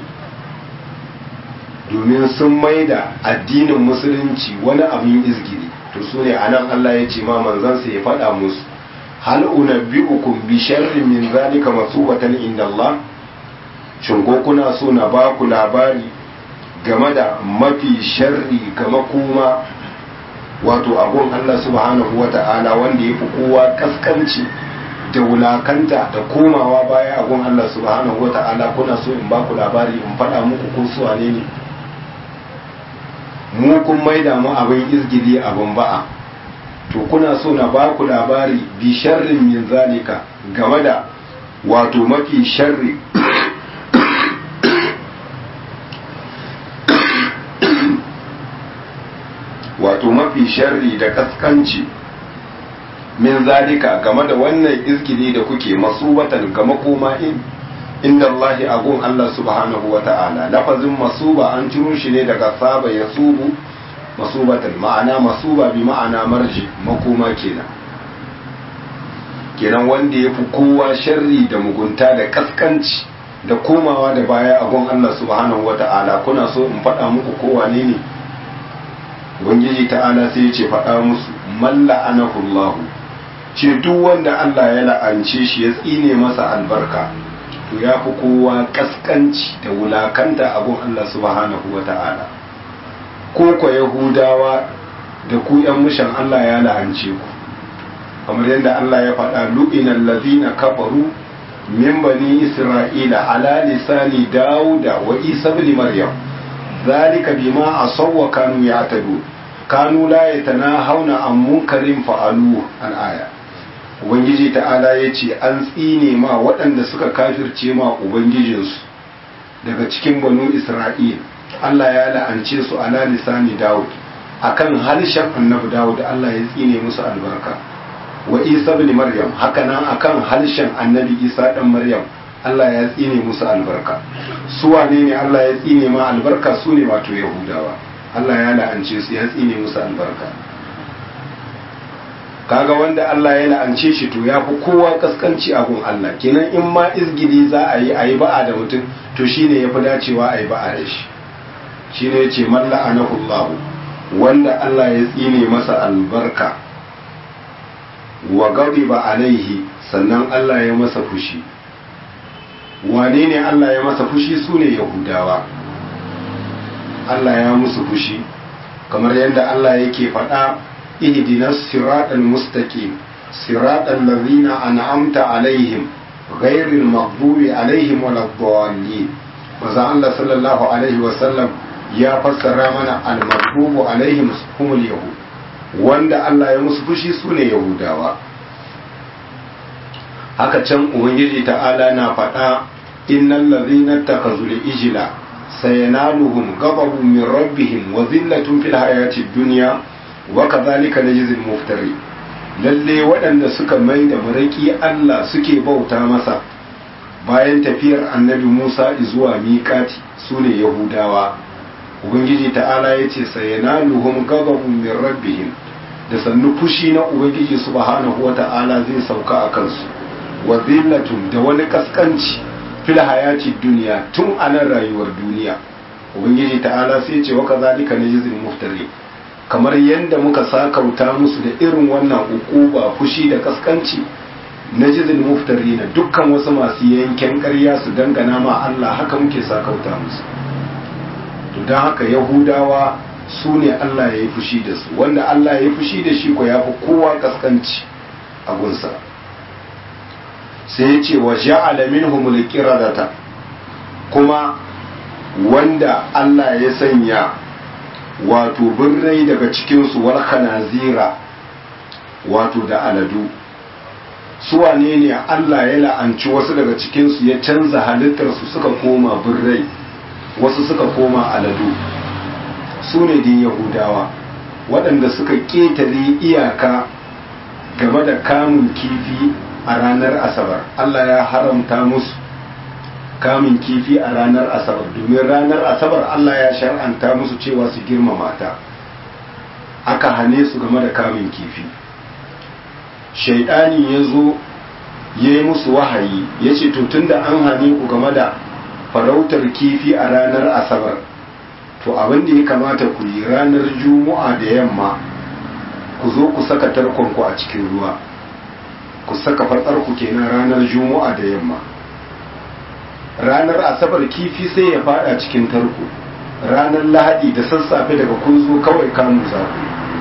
Domin sun maida addinin musulunci wani abin izgiri, to su ne anan Allah ya ce ma manzansa ya faɗa musu hal unabbiukum bi sharrin min zalika masubatan inda Allah, shin ko kuna so na ba ku labari game da mafi sharri ga makoma wato abun Allah subhanahu wata'ala wanda ya fi kowa kaskanci da wulakanta da komawa baya abun Allah subhanahu wata'ala, kuna so in ba ku labari in faɗa muku ko su wane ne? Mu kun maida mu abin izgili abin ba'a, to kuna so na ba ku labari bi sharrin min zalika game da wato mafi sharri wato mafi sharri da kaskanci min zalika game da wannan izgili da kuke masubatan ga makoma inda Allah agun Allah subhanahu wa ta'ala. Lafazin masuba an ciro shi ne daga saba ya subu masubatan, ma'ana masuba bi ma'ana marji, makoma kenan wanda ya fi kowa sharri da mugunta da kaskanci da komawa da baya agun Allah subhanahu wa ta'ala. Kuna so in faɗa muku kowa ne? Ubangiji ta'ala sai ya ce faɗa musu man la'anahu Allah, ce duk wanda Allah ya la'ance shi ya tsine masa albarka, to ya fi kowa kaskanci da wulakanta abun Allah subhanahu wa ta'ala. Ko kwa Yahudawa da ku ‘yan mushan Allah ya la'ance ku, kamar yadda Allah ya faɗa lu'inal ladhina kafaru min bani Isra'ila ala lisani Dawuda wa Isa ibn Maryam zalika bima asaw wa kanu ya'tadu kanu la yatanahawna an munkarin fa'alu al-aya. Ubangiji ta'ala ya ce an tsine ma waɗanda suka kafirce ma Ubangijinsu daga cikin banu Isra'il, Allah ya la'ance su ala lisani Dawud, akan harshen annabi Dawud Allah ya tsine musu albarka, wa Isa ibn Maryam haka nan akan harshen annabi Isa dan Maryam Allah ya tsine musu albarka. Su wane ne Allah ya tsine ma albarka? Su ne wato Yahudawa. Allah ya la'ance su, ya tsine musu albarka. Kaga wanda Allah ya la'ance shi to ya fi kowa kaskanci a gun Allah. Kenan in ma izgili za a yi ba'a da mutum, to shine ya fi dacewa a yi ba'a da shi. Shine ya ce man la'anahu Allah, wanda Allah ya tsine masa albarka, wa ghadiba alaihi, sannan Allah ya masa fushi. Wane ne Allah ya masa fushi? Su ne Yahudawa. Allah ya musu fushi, kamar yadda Allah yake faɗa اهدنا الصراط المستقيم صراط الذين أنعمت عليهم غير المغضوب عليهم ولا الضالين. maza Allah sallallahu alaihi wasallam ya fassara mana al-maghdubu alaihim humul yahud, wanda Allah ya musu fushi sune Yahudawa. Haka can ubangiji ta'ala na faɗa innal ladhina takazu al-ijla sayanaluhum ghadabun min rabbihim wa dhillatun fil hayati dunya wa kadhalika najzil muftari. lalle waɗanda suka mai da maraki Allah suke bauta masa bayan tafiyar annabi Musa zuwa miƙati sune yahudawa ubangiji ta'ala yace sayanaluhum ghadabun min rabbihim da sannu fushi na ubangiji subhanahu wata'ala zai sauka a kansu wa zillatun da wani kaskanci fil hayati duniya tun anan rayuwar duniya ubangiji ta'ala sai ce wa kazalika najzil muftari kamar yanda muka sakauta musu da irin wannan ukuba fushi da kaskanci najzil muftari na dukkan wasu masu yanken ƙarya su dangana ma Allah haka muke sakauta musu to dan haka yahudawa su ne Allah ya yi fushi da su wanda Allah ya yi fushi da shi ko ya fi kowa kaskanci a gunsa sai ya ce wa ja'ala minhum al-qiradata kuma wanda Allah ya sanya wato birrai daga cikin su wal khanazira wato da aladu su wane ne Allah ya la'anci wasu daga cikin su ya canza halittar su suka koma birrai wasu suka koma aladu su ne din yahudawa waɗanda suka ƙetare iyaka game da kamun kifi a ranar asabar Allah ya haramta musu kamun kifi a ranar asabar domin ranar asabar Allah ya shar'anta musu cewa su girmama ta aka hane su game da kamun kifi shaidani ya zo ya yi musu wahayi ya ce tunda an hane ku game da farautar kifi a ranar asabar to abin da ya kamata ku yi ranar juma'a da yamma ku zo ku saka tarkonku a cikin ruwa ku saka fatsarku kenan ranar juma'a da yamma ranar asabar kifi sai ya fada cikin tarko ranar lahadi da sassafe daga kun zo kawai kamun zaku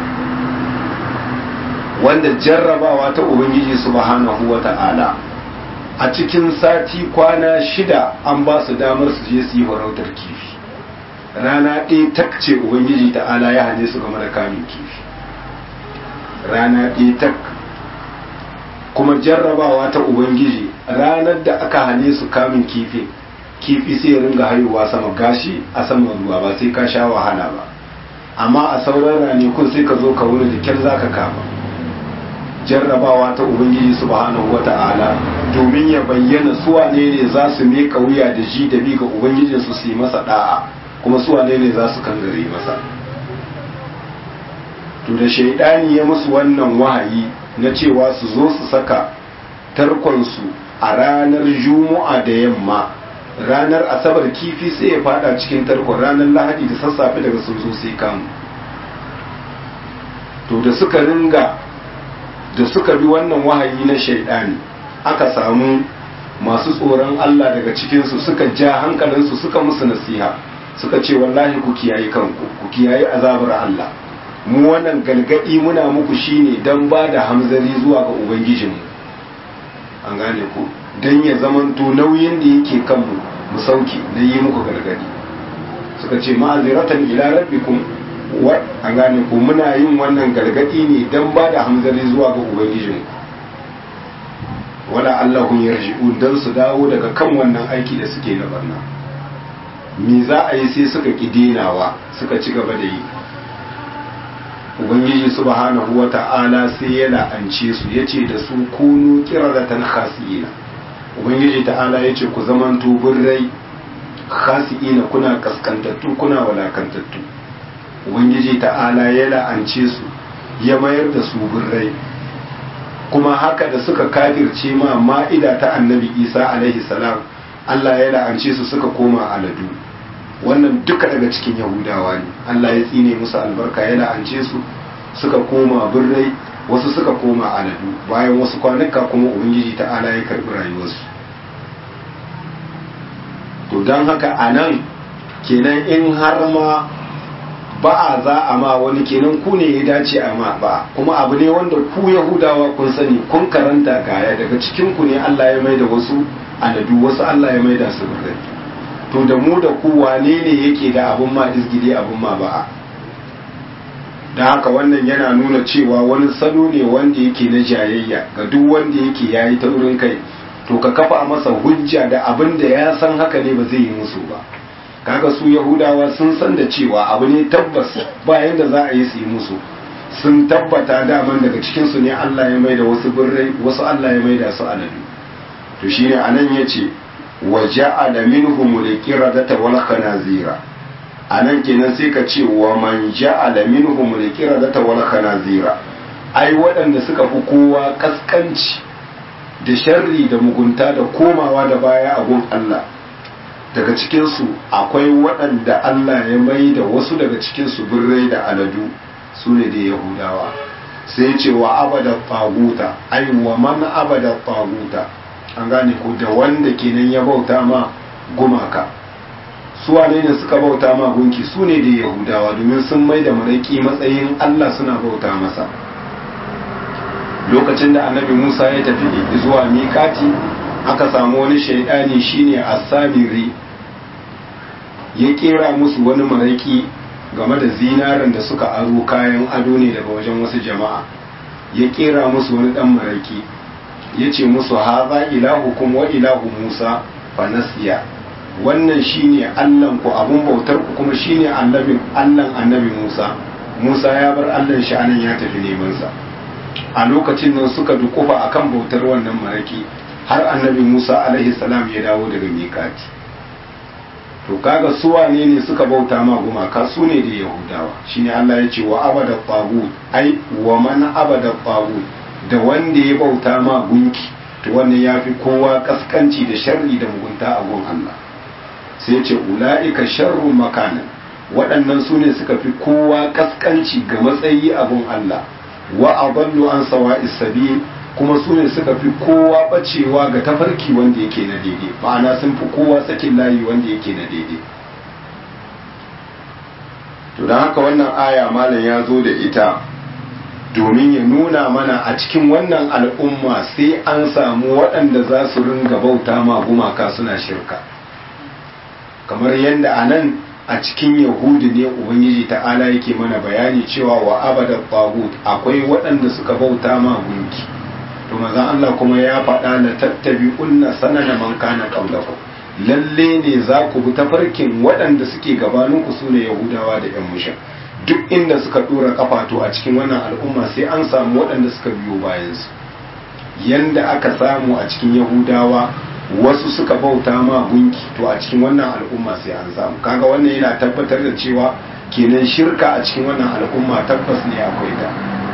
wanda jarrabawa ta ubangiji subhanahu wata'ala a cikin sati kwana 6 an ba su damar su je su yi farautar kifi rana ɗaya tak ce ubangiji ta'ala ya hane su game da kamun kifi rana ɗaya tak kuma jarrabawa ta ubangiji ranar da aka hane su kamun kifi sai ya ringa haihuwa sama gashi a saman ruwa ba sai ka sha wahala ba amma a sauran ranakun sai ka zo ka wuni da kyar zaka kama jarrabawa ta ubangiji subhanahu wata'ala domin ya bayyana su wane ne za su miƙa wuya da ji da bi ga ubangijinsu su yi masa da'a kuma su wane ne za su kangare masa to da shaidani ya musu wannan wahayi na cewa su zo su saka tarkonsu a ranar juma'a da yamma ranar asabar kifi sai ya fada cikin tarkon ranar lahadi da sassafe daga sun zo sai kamu to da suka bi wannan wahayi na shaidani aka samu masu tsoron Allah daga cikinsu suka ja hankalinsu suka musu nasiha suka ce wallahi ku kiyaye kanku ku kiyaye azabar Allah mu wannan galgadi muna muku shine dan ba da hamzari zuwa ga ubangijinmu an gane ku dan ya zamanto nauyin da yake kanmu mu sauki na yi muku galgadi suka ce ma'aziratan ila rabbikum wa an gane ku muna yin wannan galgadi ne dan ba da hamzari zuwa ga ubangijinku wala allahum yarji'un dan su dawo daga kan wannan aiki da suke na barna me za a yi sai suka ki denawa suka ci gaba da yi ubangiji subhanahu wata'ala sai ya la'ance su yace da su kunu qiradatan khasiyina ubangiji ta'ala yace ku zamanto burrai khasiyina kuna kaskantattu kuna walakantattu ubangiji ta'ala ya la'ance su ya mayar da su burrai kuma haka da suka kafirce ma ma'ida ta annabi Isa alaihi salam Allah ya la'ance su suka koma aladu wannan duka daga cikin yahudawa ne Allah ya tsine musu albarka ya la'ance su suka koma birrai wasu suka koma aladu bayan wasu kwanuka kuma ubangiji ta'ala ya karbi rayuwarsu to don haka anan kenan in har ma ba'a za a ma wani kenan ku ne ya dace a ma ba kuma abu ne wanda ku yahudawa kun sani kun karanta gaya daga cikin ku ne Allah ya maida wasu aladu wasu Allah ya maida su birrai to da mu da ku wane ne yake da abun ma izgide abun ma ba'a da haka wannan yana nuna cewa wani salo ne wanda yake na jayayya ga duk wanda yake yayi ta wurin kai to ka kafa masa hujja da abin da ya san haka ne ba zai yi musu ba kaga su yahudawa sun san da cewa abu ne tabbas ba yanda za a yi su yi musu sun tabbata daman daga cikinsu ne Allah ya maida wasu birrai wasu Allah ya maida su aladu to shine anan yace wa ja'ala minhum al-qiradata wal khanazira anan kenan sai ka ce wa man ja'ala minhum al-qiradata wal khanazira ai waɗanda suka fi kowa kaskanci da sharri da mugunta da komawa da baya a gun Allah daga cikinsu akwai waɗanda Allah ya maida wasu daga cikinsu birrai da aladu su ne da yahudawa sai ce wa abada taguta ai wa man abada taguta an gane ko da wanda kenan ya bauta ma gumaka su wane ne suka bauta ma gunki su ne da yahudawa domin sun mai da maraki matsayin Allah suna bauta masa lokacin da annabi Musa ya tafi zuwa miƙati aka samu wani shaidani shine as-samiri ya kera musu wani maraki game da zinarin da suka aro kayan ado ne daga wajen wasu jama'a ya kera musu wani dan maraki ya ce musu haza ilahukum wa ilahu Musa fa nasiya wannan shine Allahn ku abun bautar ku kuma shine Allahn annabi Musa Musa ya bar Allahn shi anan ya tafi neman sa a lokacin nan suka dukufa akan bautar wannan maraki har annabi Musa alaihi salam ya dawo daga miƙati to kaga su wane ne suka bauta ma gumaka su ne da yahudawa shine Allah ya ce wa abada tagut ai wa man abada tagut da wanda ya bauta ma gunki to wannan yafi kowa kaskanci da sharri da mugunta a gun Allah sai ya ce ulaika sharrun makanan waɗannan su ne suka fi kowa kaskanci ga matsayi a gun Allah wa adallu an sawa'is sabil kuma su ne suka fi kowa bacewa ga tafarki wanda yake na daidai ma'ana sun fi kowa sakin layi wanda yake na daidai to don haka wannan aya malam ya zo da ita domin ya nuna mana a cikin wannan al'umma sai an samu waɗanda za su ringa bauta ma gumaka suna shirka kamar yadda a nan a cikin yahudu ne ubangiji ta'ala yake mana bayani cewa wa abada tagut akwai waɗanda suka bauta ma gunki to manzon Allah kuma ya faɗa la tattabi'unna sanana man kana qablakum lalle ne za ku bi tafarkin waɗanda suke gabanin ku sune yahudawa da yan musha duk inda suka dora kafa to a cikin wannan al'umma sai an samu waɗanda suka biyo bayan su yanda aka samu a cikin yahudawa wasu suka bauta ma gunki to a cikin wannan al'umma sai an samu kaga wannan yana tabbatar da cewa kenan shirka a cikin wannan al'umma tabbas ne akwai ta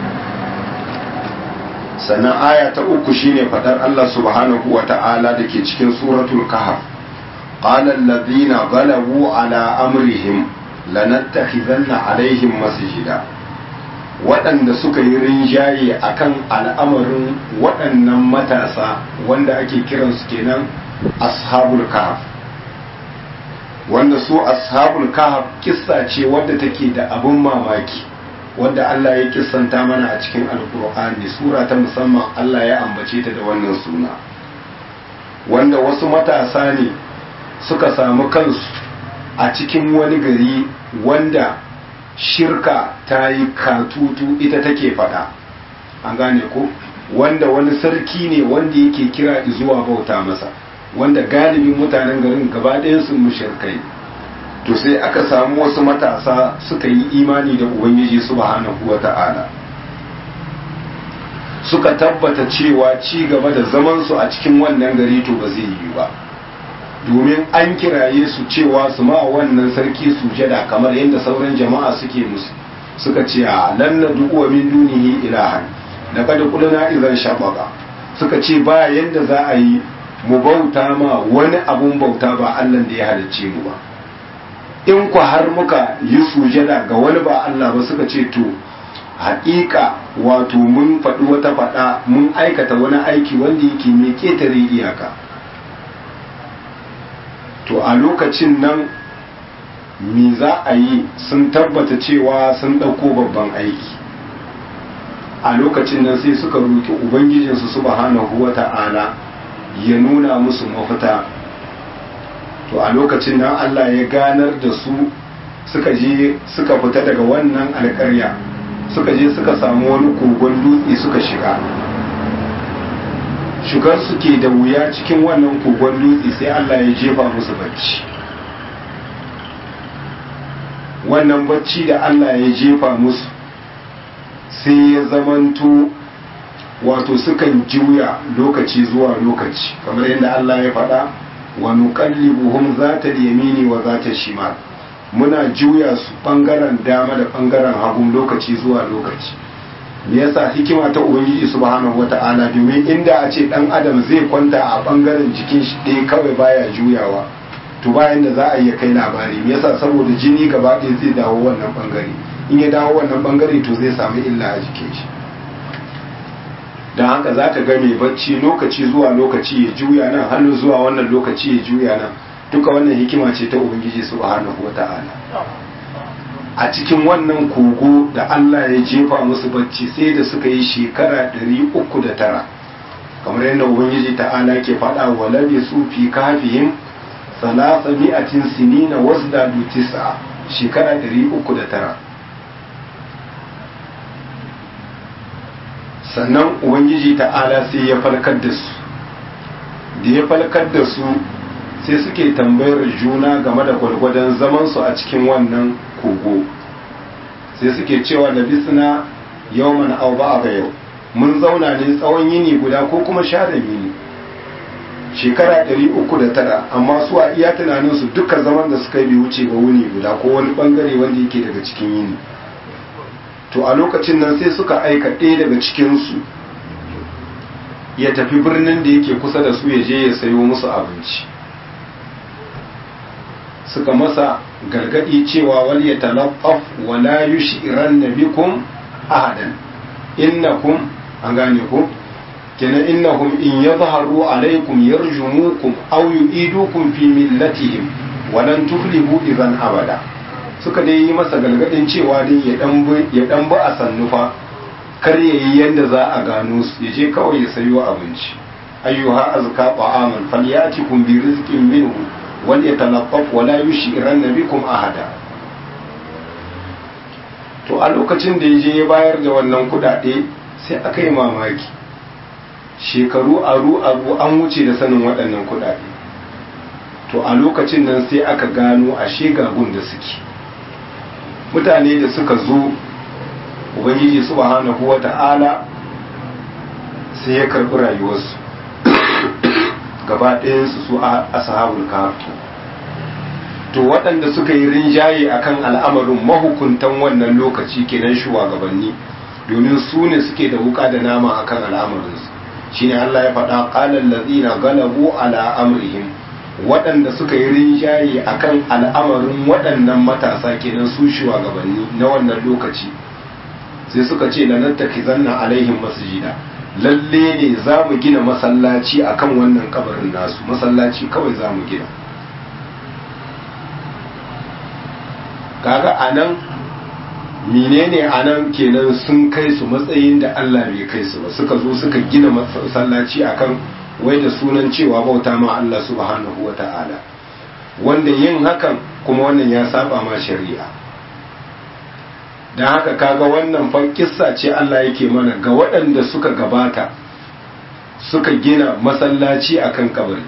sannan aya ta uku shine fadar Allah subhanahu wa ta'ala da ke cikin suratul kahf qala alladhina ghalabu ala amrihim lanattakhizanna alaihim masjida waɗanda suka yi rinjaye akan al'amarin waɗannan matasa wanda ake kiransu kenan ashabul kahf wanda su ashabul kahf kissa ce wadda take da abun mamaki wanda Allah ya kissanta mana a cikin alkur'ani sura ta musamman Allah ya ambace ta da wannan suna wanda wasu matasa ne suka samu kansu a cikin wani gari wanda shirka ta yi katutu ita take fada an gane ko wanda wani sarki ne wanda yake kira zuwa bauta masa wanda galibin mutanen garin gaba ɗayansu mushrikai to sai aka samu wasu matasa suka yi imani da ubangiji subhanahu wata'ala suka tabbata cewa ci gaba da zaman su a cikin wannan gari to ba zai yi ba domin an kiraye su cewa su ma wannan sarki sujada kamar yadda sauran jama'a suke musu suka ce a lan nadu wa min dunihi ilahan laqad qulna idan shabaqa suka ce ba yanda za a yi mu bauta ma wani abun bauta ba Allah da ya halicce mu ba in ku har muka yi sujada ga wani ba Allah ba suka ce to haƙiƙa wato mun faɗi wata faɗa mun aikata wani aiki wanda yake mai ƙetare iyaka to a lokacin nan me za a yi sun tabbata cewa sun ɗauko babban aiki a lokacin nan sai suka roƙi ubangijinsu subhanahu wata'ala ya nuna musu mafita to a lokacin nan Allah ya ganar da su suka je suka fita daga wannan alƙarya suka je suka samu wani kogon dutse suka shiga shigar suke da wuya cikin wannan kogon dutse sai Allah ya jefa musu bacci wannan bacci da Allah ya jefa musu sai ya zamanto wato sukan juya lokaci zuwa lokaci kamar yadda Allah ya faɗa wa nuqallibuhum zata yamini wa zata shimal muna juya su bangaren dama da bangaren hagu lokaci zuwa lokaci. Me yasa hikima ta ubangiji subhanahu wata'ala domin inda a ce dan adam zai kwanta a bangaren jikin shi ɗaya kawai baya juyawa to bayan da za a iya kai labari. Me yasa saboda jini gaba ɗaya zai dawo wannan bangare, in ya dawo wannan bangare to zai samu illa a jikin shi. don haka za ka ga mai bacci lokaci zuwa lokaci ya juya nan, hannu zuwa wannan lokaci ya juya nan, duka wannan hikima ce ta ubangiji subhanahu wata'ala. A cikin wannan kogo da Allah ya jefa musu bacci sai da suka yi shekara 309 kamar yadda ubangiji ta'ala ke faɗa wa labisu fi kafihim 300 sinina wasdadu 9 shekara 309. sannan ubangiji ta'ala sai ya falkar da su, da ya falkar da su sai suke tambayar juna game da gwargwadon zamansu a cikin wannan kogo, sai suke cewa da bisna yawman aw ba'a yau, mun zauna ne tsawon yini guda ko kuma share yini. Shekara 309, amma su a iya tunaninsu duka zaman da suka yi bai wuce ga wuni guda ko wani bangare wanda yake daga cikin yini. To a lokacin nan sai suka aika ɗaya daga cikinsu ya tafi birnin da yake kusa da su ya je ya sayo musu abinci. Suka masa gargadi cewa wal ya talaffaf wa la yushiranna bikum ahadan innakum, an gane ku kenan, innahum in yadhharu alaykum yarjumukum aw yu'idukum fi millatihim wa lan tuflihu idan abada. Suka dai yi masa galgadin cewa dai ya dan bi a sannufa, kar ya yi yanda za a gano su, ya je kawai ya sayo abinci. ayyuha azka ta'aman falyatikum bi rizqin minhu wal yatalaffaf wa la yushiranna bikum ahada. To a lokacin da ya je ya bayar da wannan kudade sai aka yi mamaki, shekaru aru an wuce da sanin waɗannan kudade. To a lokacin nan sai aka gano ashe gagun da suke mutane da suka zo, ubangiji subhanahu wata'ala sai ya karɓi rayuwarsu gaba ɗayansu su a ashabul kahf. To waɗanda suka yi rinjaye akan al'amarin mahukuntan wannan lokaci kenan shugabanni, domin su ne suke da wuka da nama akan al'amarinsu. Shine Allah ya faɗa qalal ladzina galabu ala amrihim, waɗanda suka yi rinjaye akan al'amarin waɗannan matasa kenan su shugabanni na wannan lokaci, sai suka ce lanattakizanna alaihim masjida, lalle ne za mu gina masallaci akan wannan kabarin nasu, masallaci kawai za mu gina. Kaga anan menene anan kenan sun kai su matsayin da Allah bai kai su ba, suka zo suka gina masallaci akan wai da sunan cewa bauta ma Allah subhanahu wata'ala, wanda yin hakan kuma wannan ya saba ma shari'a. Dan haka kaga wannan fa kissa ce Allah yake mana ga waɗanda suka gabata suka gina masallaci akan kabari.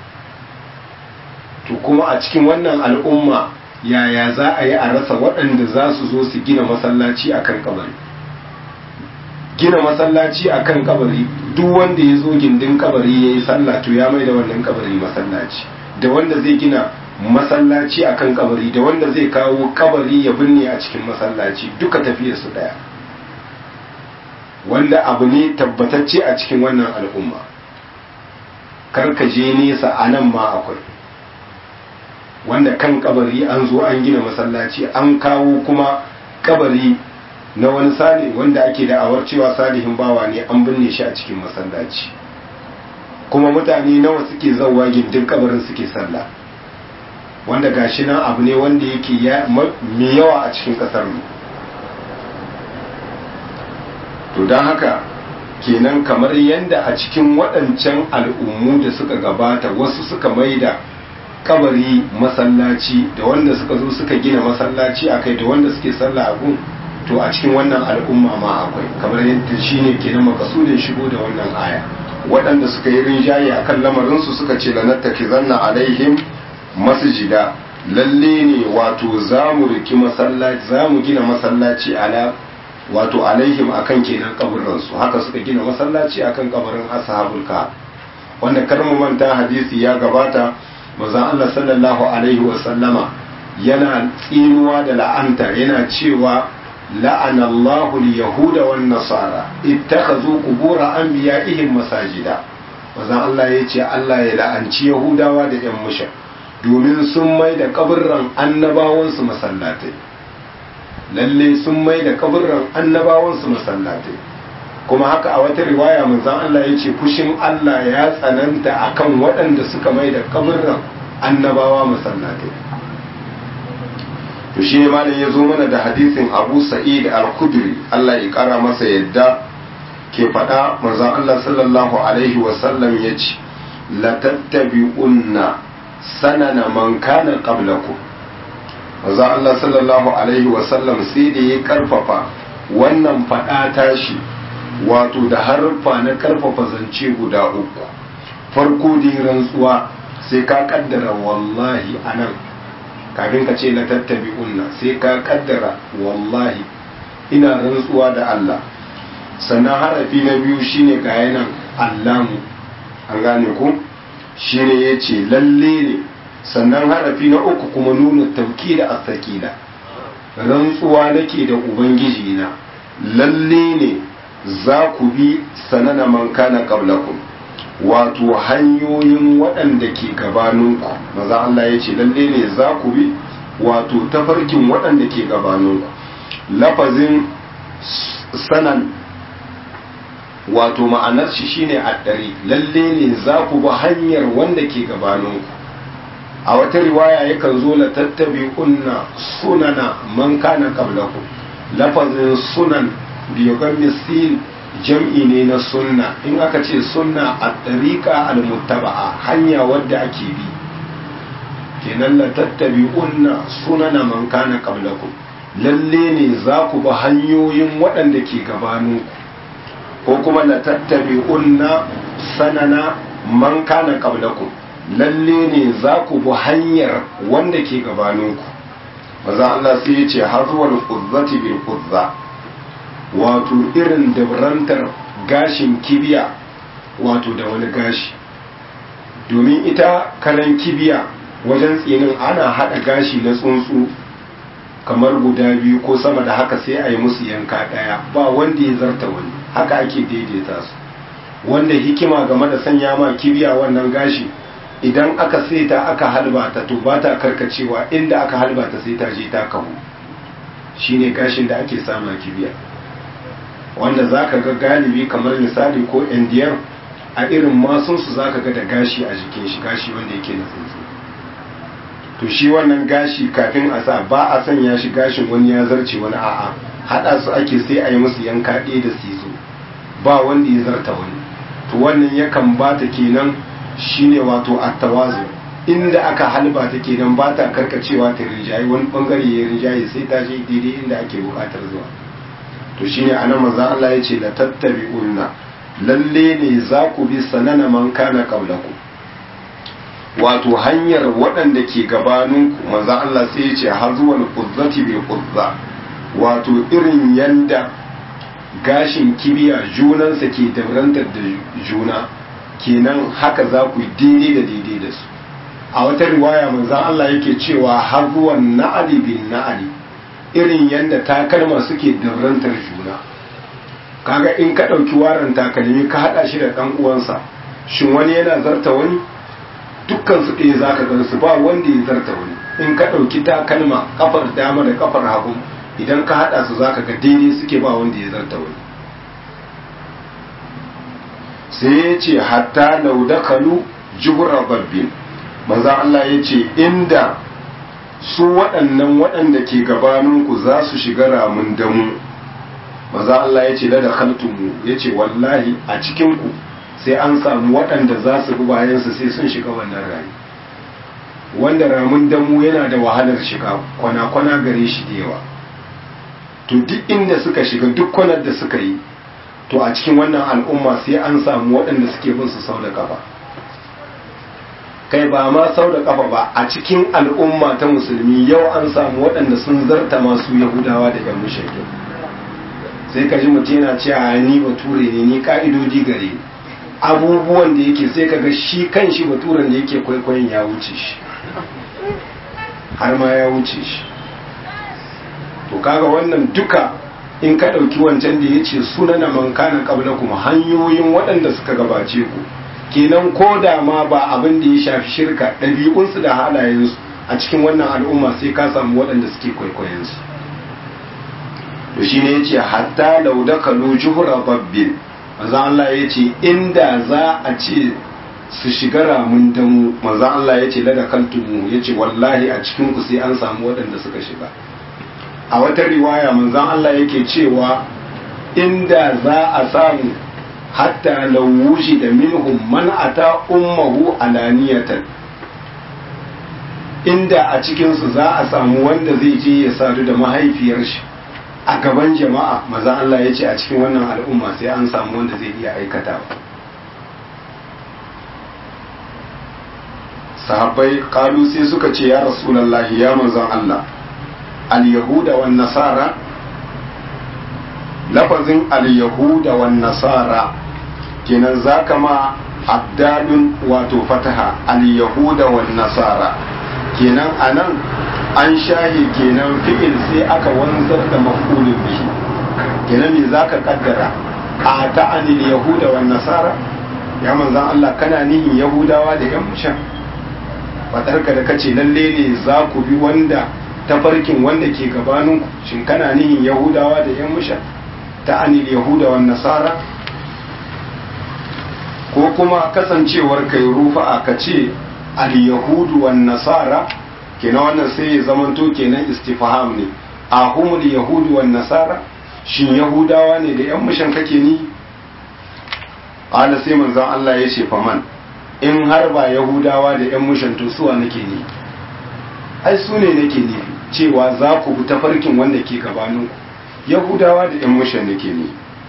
To kuma a cikin wannan al'umma yaya za a yi a rasa waɗanda za su zo su gina masallaci akan kabari? Gina masallaci akan kabari, duk wanda ya zo gindin kabari ya yi sallah to ya mai da wannan kabari masallaci, da wanda zai gina masallaci akan kabari da wanda zai kawo kabari ya binne a cikin masallaci, duka tafiyar su daya, wanda abu ne tabbatacce a cikin wannan al'umma. Karka je nesa, a nan ma akwai wanda kan kabari an zo an gina masallaci, an kawo kuma kabari na wani sali wanda ake da'awar cewa salihin bawa ne, an binne shi a cikin masallaci, kuma mutane nawa suke zauwa gindin kabarin suke sallah, wanda gashi nan abu ne wanda yake mai yawa a cikin kasar mu. To don haka kenan kamar yadda a cikin waɗancan al'ummu da suka gabata wasu suka maida kabari masallaci, da wanda suka zo suka gina masallaci akai, da wanda suke sallah a gun, to a cikin wannan al'umma ma akwai, kamar yadda shine kenan makasudin shigo da wannan aya. Waɗanda suka yi rinjaye akan lamarinsu suka ce lanattakizanna alaihim masjida, lalle ne wato za mu riki masallaci, za mu gina masallaci ala wato alaihim akan kenan kaburransu, haka suka gina masallaci akan kabarin ashabul kahf. wanda kar mu manta hadisi ya gabata, manzon Allah sallallahu alaihi wa sallama yana tsinuwa da la'anta, yana cewa la'ana Allahu al-yahuda wan nasara ittakhadhu qubur anbiya'ihim masajida. manzon Allah ya ce Allah ya la'anci yahudawa da yan musha domin sun mai da kaburran annabawansu masallatai. lalle sun mai da kaburran annabawansu masallatai. kuma haka a wata riwaya manzon Allah ya ce fushin Allah ya tsananta akan waɗanda suka mai da kaburran annabawa masallatai. to shi ne malam ya zo mana da hadisin Abu Sa'id al-Khudri, Allah ya kara masa yadda, ke faɗa manzon Allah sallallahu alaihi wa sallam ya ce la tattabi'unna sanana man kana qablakum. manzon Allah sallallahu alaihi wa sallam sai da ya karfafa wannan faɗa tashi wato da harfa na karfafa zance guda uku. farko din rantsuwa sai ka kaddara wallahi anan kafin ka ce la tattabi'unna, sai ka kaddara wallahi ina rantsuwa da Allah. sannan harafi na biyu shine ga yanan allamu, an gane ku, shine yace lalle ne. sannan harafi na uku kuma nuna tauki da asakila, rantsuwa nake da ubangiji na lalle ne za ku bi sanana man kana qablakum, wato hanyoyin waɗanda ke gabaninku. maza Allah ya ce lalle ne za ku bi wato tafarkin waɗanda ke gabaninku. lafazin sanan wato ma'anar shi shine addari, lalle ne za ku bi hanyar wanda ke gabaninku. a wata riwaya yakan zo la tattabi'unna sunana man kana qablakum. lafazin sunan biyogan misil jam'i ne na sunna. in aka ce sunna a tariqa al-muttaba'a, hanya wadda ake bi, kenan la tattabi'unna sunana man kana qablakum, lalle ne za ku bi hanyoyin waɗanda ke gabaninku. ko kuma la tattabi'unna sanana man kana qablakum, lalle ne za ku bi hanyar wanda ke gabaninku. maza Allah sai ya ce hazwal quzzati bil quzza, wato irin dabrantar gashin kibiya wato da wani gashi. domin ita karan kibiya wajen tsinin ana hada gashi na tsuntsu kamar guda biyu ko sama da haka sai a yi musu yanka daya, ba wanda ya zarta wani, haka ake daidaita su. wanda hikima game da sanya ma kibiya wannan gashi, idan aka saita aka halbata to ba ta karkacewa, inda aka halbata sai ta je ta kawo. shine gashin da ake sama kibiya, wanda zaka ga galibi kamar misali ko indiyar a irin masunsu zaka ga da gashi a jikin shi, gashi wanda yake na tsuntsu. to shi wannan gashi kafin a sa ba a sanya shi gashin wani ya zarce wani, a'a hada su ake sai a yi musu yanka ɗaya da siso, ba wanda ya zarta wani. to wannan yakan ba ta kenan shine wato at-tawazu, inda aka halba ta kenan ba ta karkacewa ta rinjaye wani bangare ya rinjaye, sai ta je daidai inda ake bukatar zuwa. to shine anan manzo Allah ya ce la tattabi'unna, lalle ne za ku bi sanana man kana qablakum, wato hanyar waɗanda ke gabaninku. manzo Allah sai ya ce hazwal quzzati bil quzza, wato irin yanda gashin kibiya junansa ke dabrantar da juna, kenan haka za ku yi daidai da daidai da su. a wata riwaya manzo Allah yake cewa hazwan na'ali bin na'ali, irin yadda takalma suke dabrantar juna. kaga in ka ɗauki waran takalmi ka haɗa shi da ɗan uwansa, shin wani yana zarta wani? dukkan su ɗaya za ka gansu, ba wanda ya zarta wani. in ka ɗauki takalma kafar dama da kafar hagu, idan ka haɗa su za ka ga daidai suke, ba wanda ya zarta wani. sai ya ce hatta laudakalu jubra babbin, maza Allah ya ce inda su waɗannan waɗanda ke gabaninku za su shiga ramin damu, maza Allah ya ce da khaltumu, ya ce wallahi a cikinku sai an samu waɗanda za su bi bayansu sai sun shiga wannan rami, wanda ramin damu yana da wahalar shiga, kwana-kwana gare shi da yawa. to duk inda suka shiga, duk kwanar da suka yi, to a cikin wannan al'umma sai an samu waɗanda suke bin su sau da kafa. kai ba ma sau da kafa ba, a cikin al'umma ta musulmi yau an samu waɗanda sun zarta masu yahudawa da yan mushrikin. sai ka ji mutum yana cewa ni bature ne, ni ka'idodi gare ni, abubuwan da yake sai ka ga shi kan shi baturen da yake kwaikwayon ya wuce shi, har ma ya wuce shi. To kaga wannan duka in ka ɗauki wancan da ya ce sunana man kana qablakum, hanyoyin waɗanda suka gabace ku, kenan ko da ma ba abin da ya shafi shirka, ɗabi'unsu da halayensu a cikin wannan al'umma sai ka samu waɗanda suke kwaikwayonsu. to shi ne ya ce hatta laudakalu juhura babbin, manzan Allah ya ce inda za a ce su shiga ramun damu, manzan Allah ya ce ladakaltumu, ya ce wallahi a cikinku sai an samu waɗanda suka shiga. A wata riwaya manzan Allah yake cewa inda za a samu hatta lawuji da minhum man ata ummuhu alaniyatan, inda a cikinsu za a samu wanda zai je ya sadu da mahaifiyar shi a gaban jama'a, maza Allah ya ce a cikin wannan al'umma sai an samu wanda zai iya aikatawa. Sahabbai kalu sai suka ce ya rasulullahi, ya manzon Allah, al-yahuda wan nasara, lafazin al-yahuda wan nasara kenan zaka ma abdalun wato fataha, al-yahuda wan nasara kenan anan an shahi kenan fi'il sai aka wanzar da maf'ulun bihi, kenan me zaka kaddara, a ta'anil yahuda wan nasara, ya manzon Allah kana nihin yahudawa da yan mushan, fadarka da kace lalle ne za ku bi wanda tafarkin wanda ke gabaninku, shin kana nihin yahudawa da yan mushan, ta'anil yahuda wan nasara, ko kuma kasancewar kai rufa ka ce al-yahudu wan nasara, kenan wannan sai ya zamanto kenan istifham ne, a humul yahudu wan nasara, shin yahudawa ne da yan mushan kake ni? Ala sai manzon Allah ya ce faman, in har ba yahudawa da yan mushan to suwa nake ni? Ai su ne nake ni, cewa za ku bi tafarkin wanda ke gabaninku, yahudawa da yan mushan nake ni.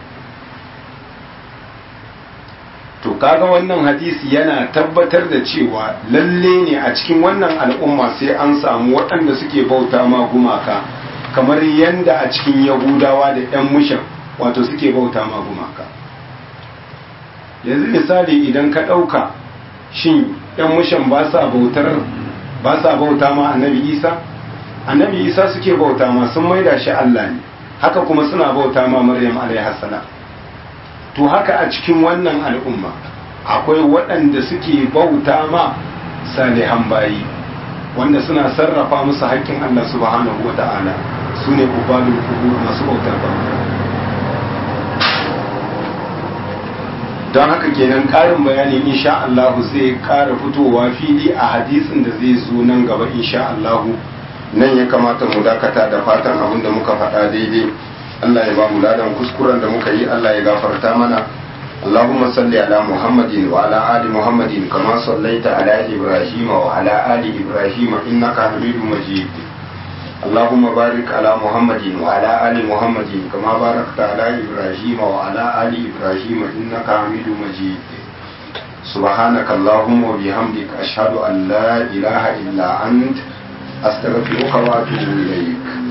To kaga wannan hadisi yana tabbatar da cewa lalle ne a cikin wannan al'umma sai an samu waɗanda suke bauta ma gumaka, kamar yanda a cikin yahudawa da yan mushan wato suke bauta ma gumaka. Yanzu misali idan ka ɗauka, shin yan mushan ba sa bauta ma annabi Isa? Annabi Isa suke bauta ma, sun maida shi Allah ne, haka kuma suna bauta ma Maryam alaihi salam. To haka a cikin wannan al'umma akwai waɗanda suke bauta ma salihan bayi, wanda suna sarrafa musu haƙƙin Allah subhanahu wa ta'ala, su ne ubadul kubur, masu bautar ba. Don haka kenan ƙarin bayani insha Allah zai ƙara fitowa fili a hadisin da zai zo nan gaba insha Allah. Nan ya kamata mu dakata, da fatan abin da muka faɗa daidai Allah ya ba mu ladan kuskuren da muka yi, Allah ya gafarta mana. Allahumma salli ala Muhammadin wa ala ali Muhammadin kama sallaita ala Ibrahim wa ala ali Ibrahim innaka Hamidum Majid. Allahumma barik ala Muhammadin wa ala ali Muhammadin kama barakta ala Ibrahim wa ala ali Ibrahim innaka Hamidum Majid. Subhanaka Allahumma wa bihamdika ashhadu an la ilaha illa ant astaghfiruka wa atubu ilayk.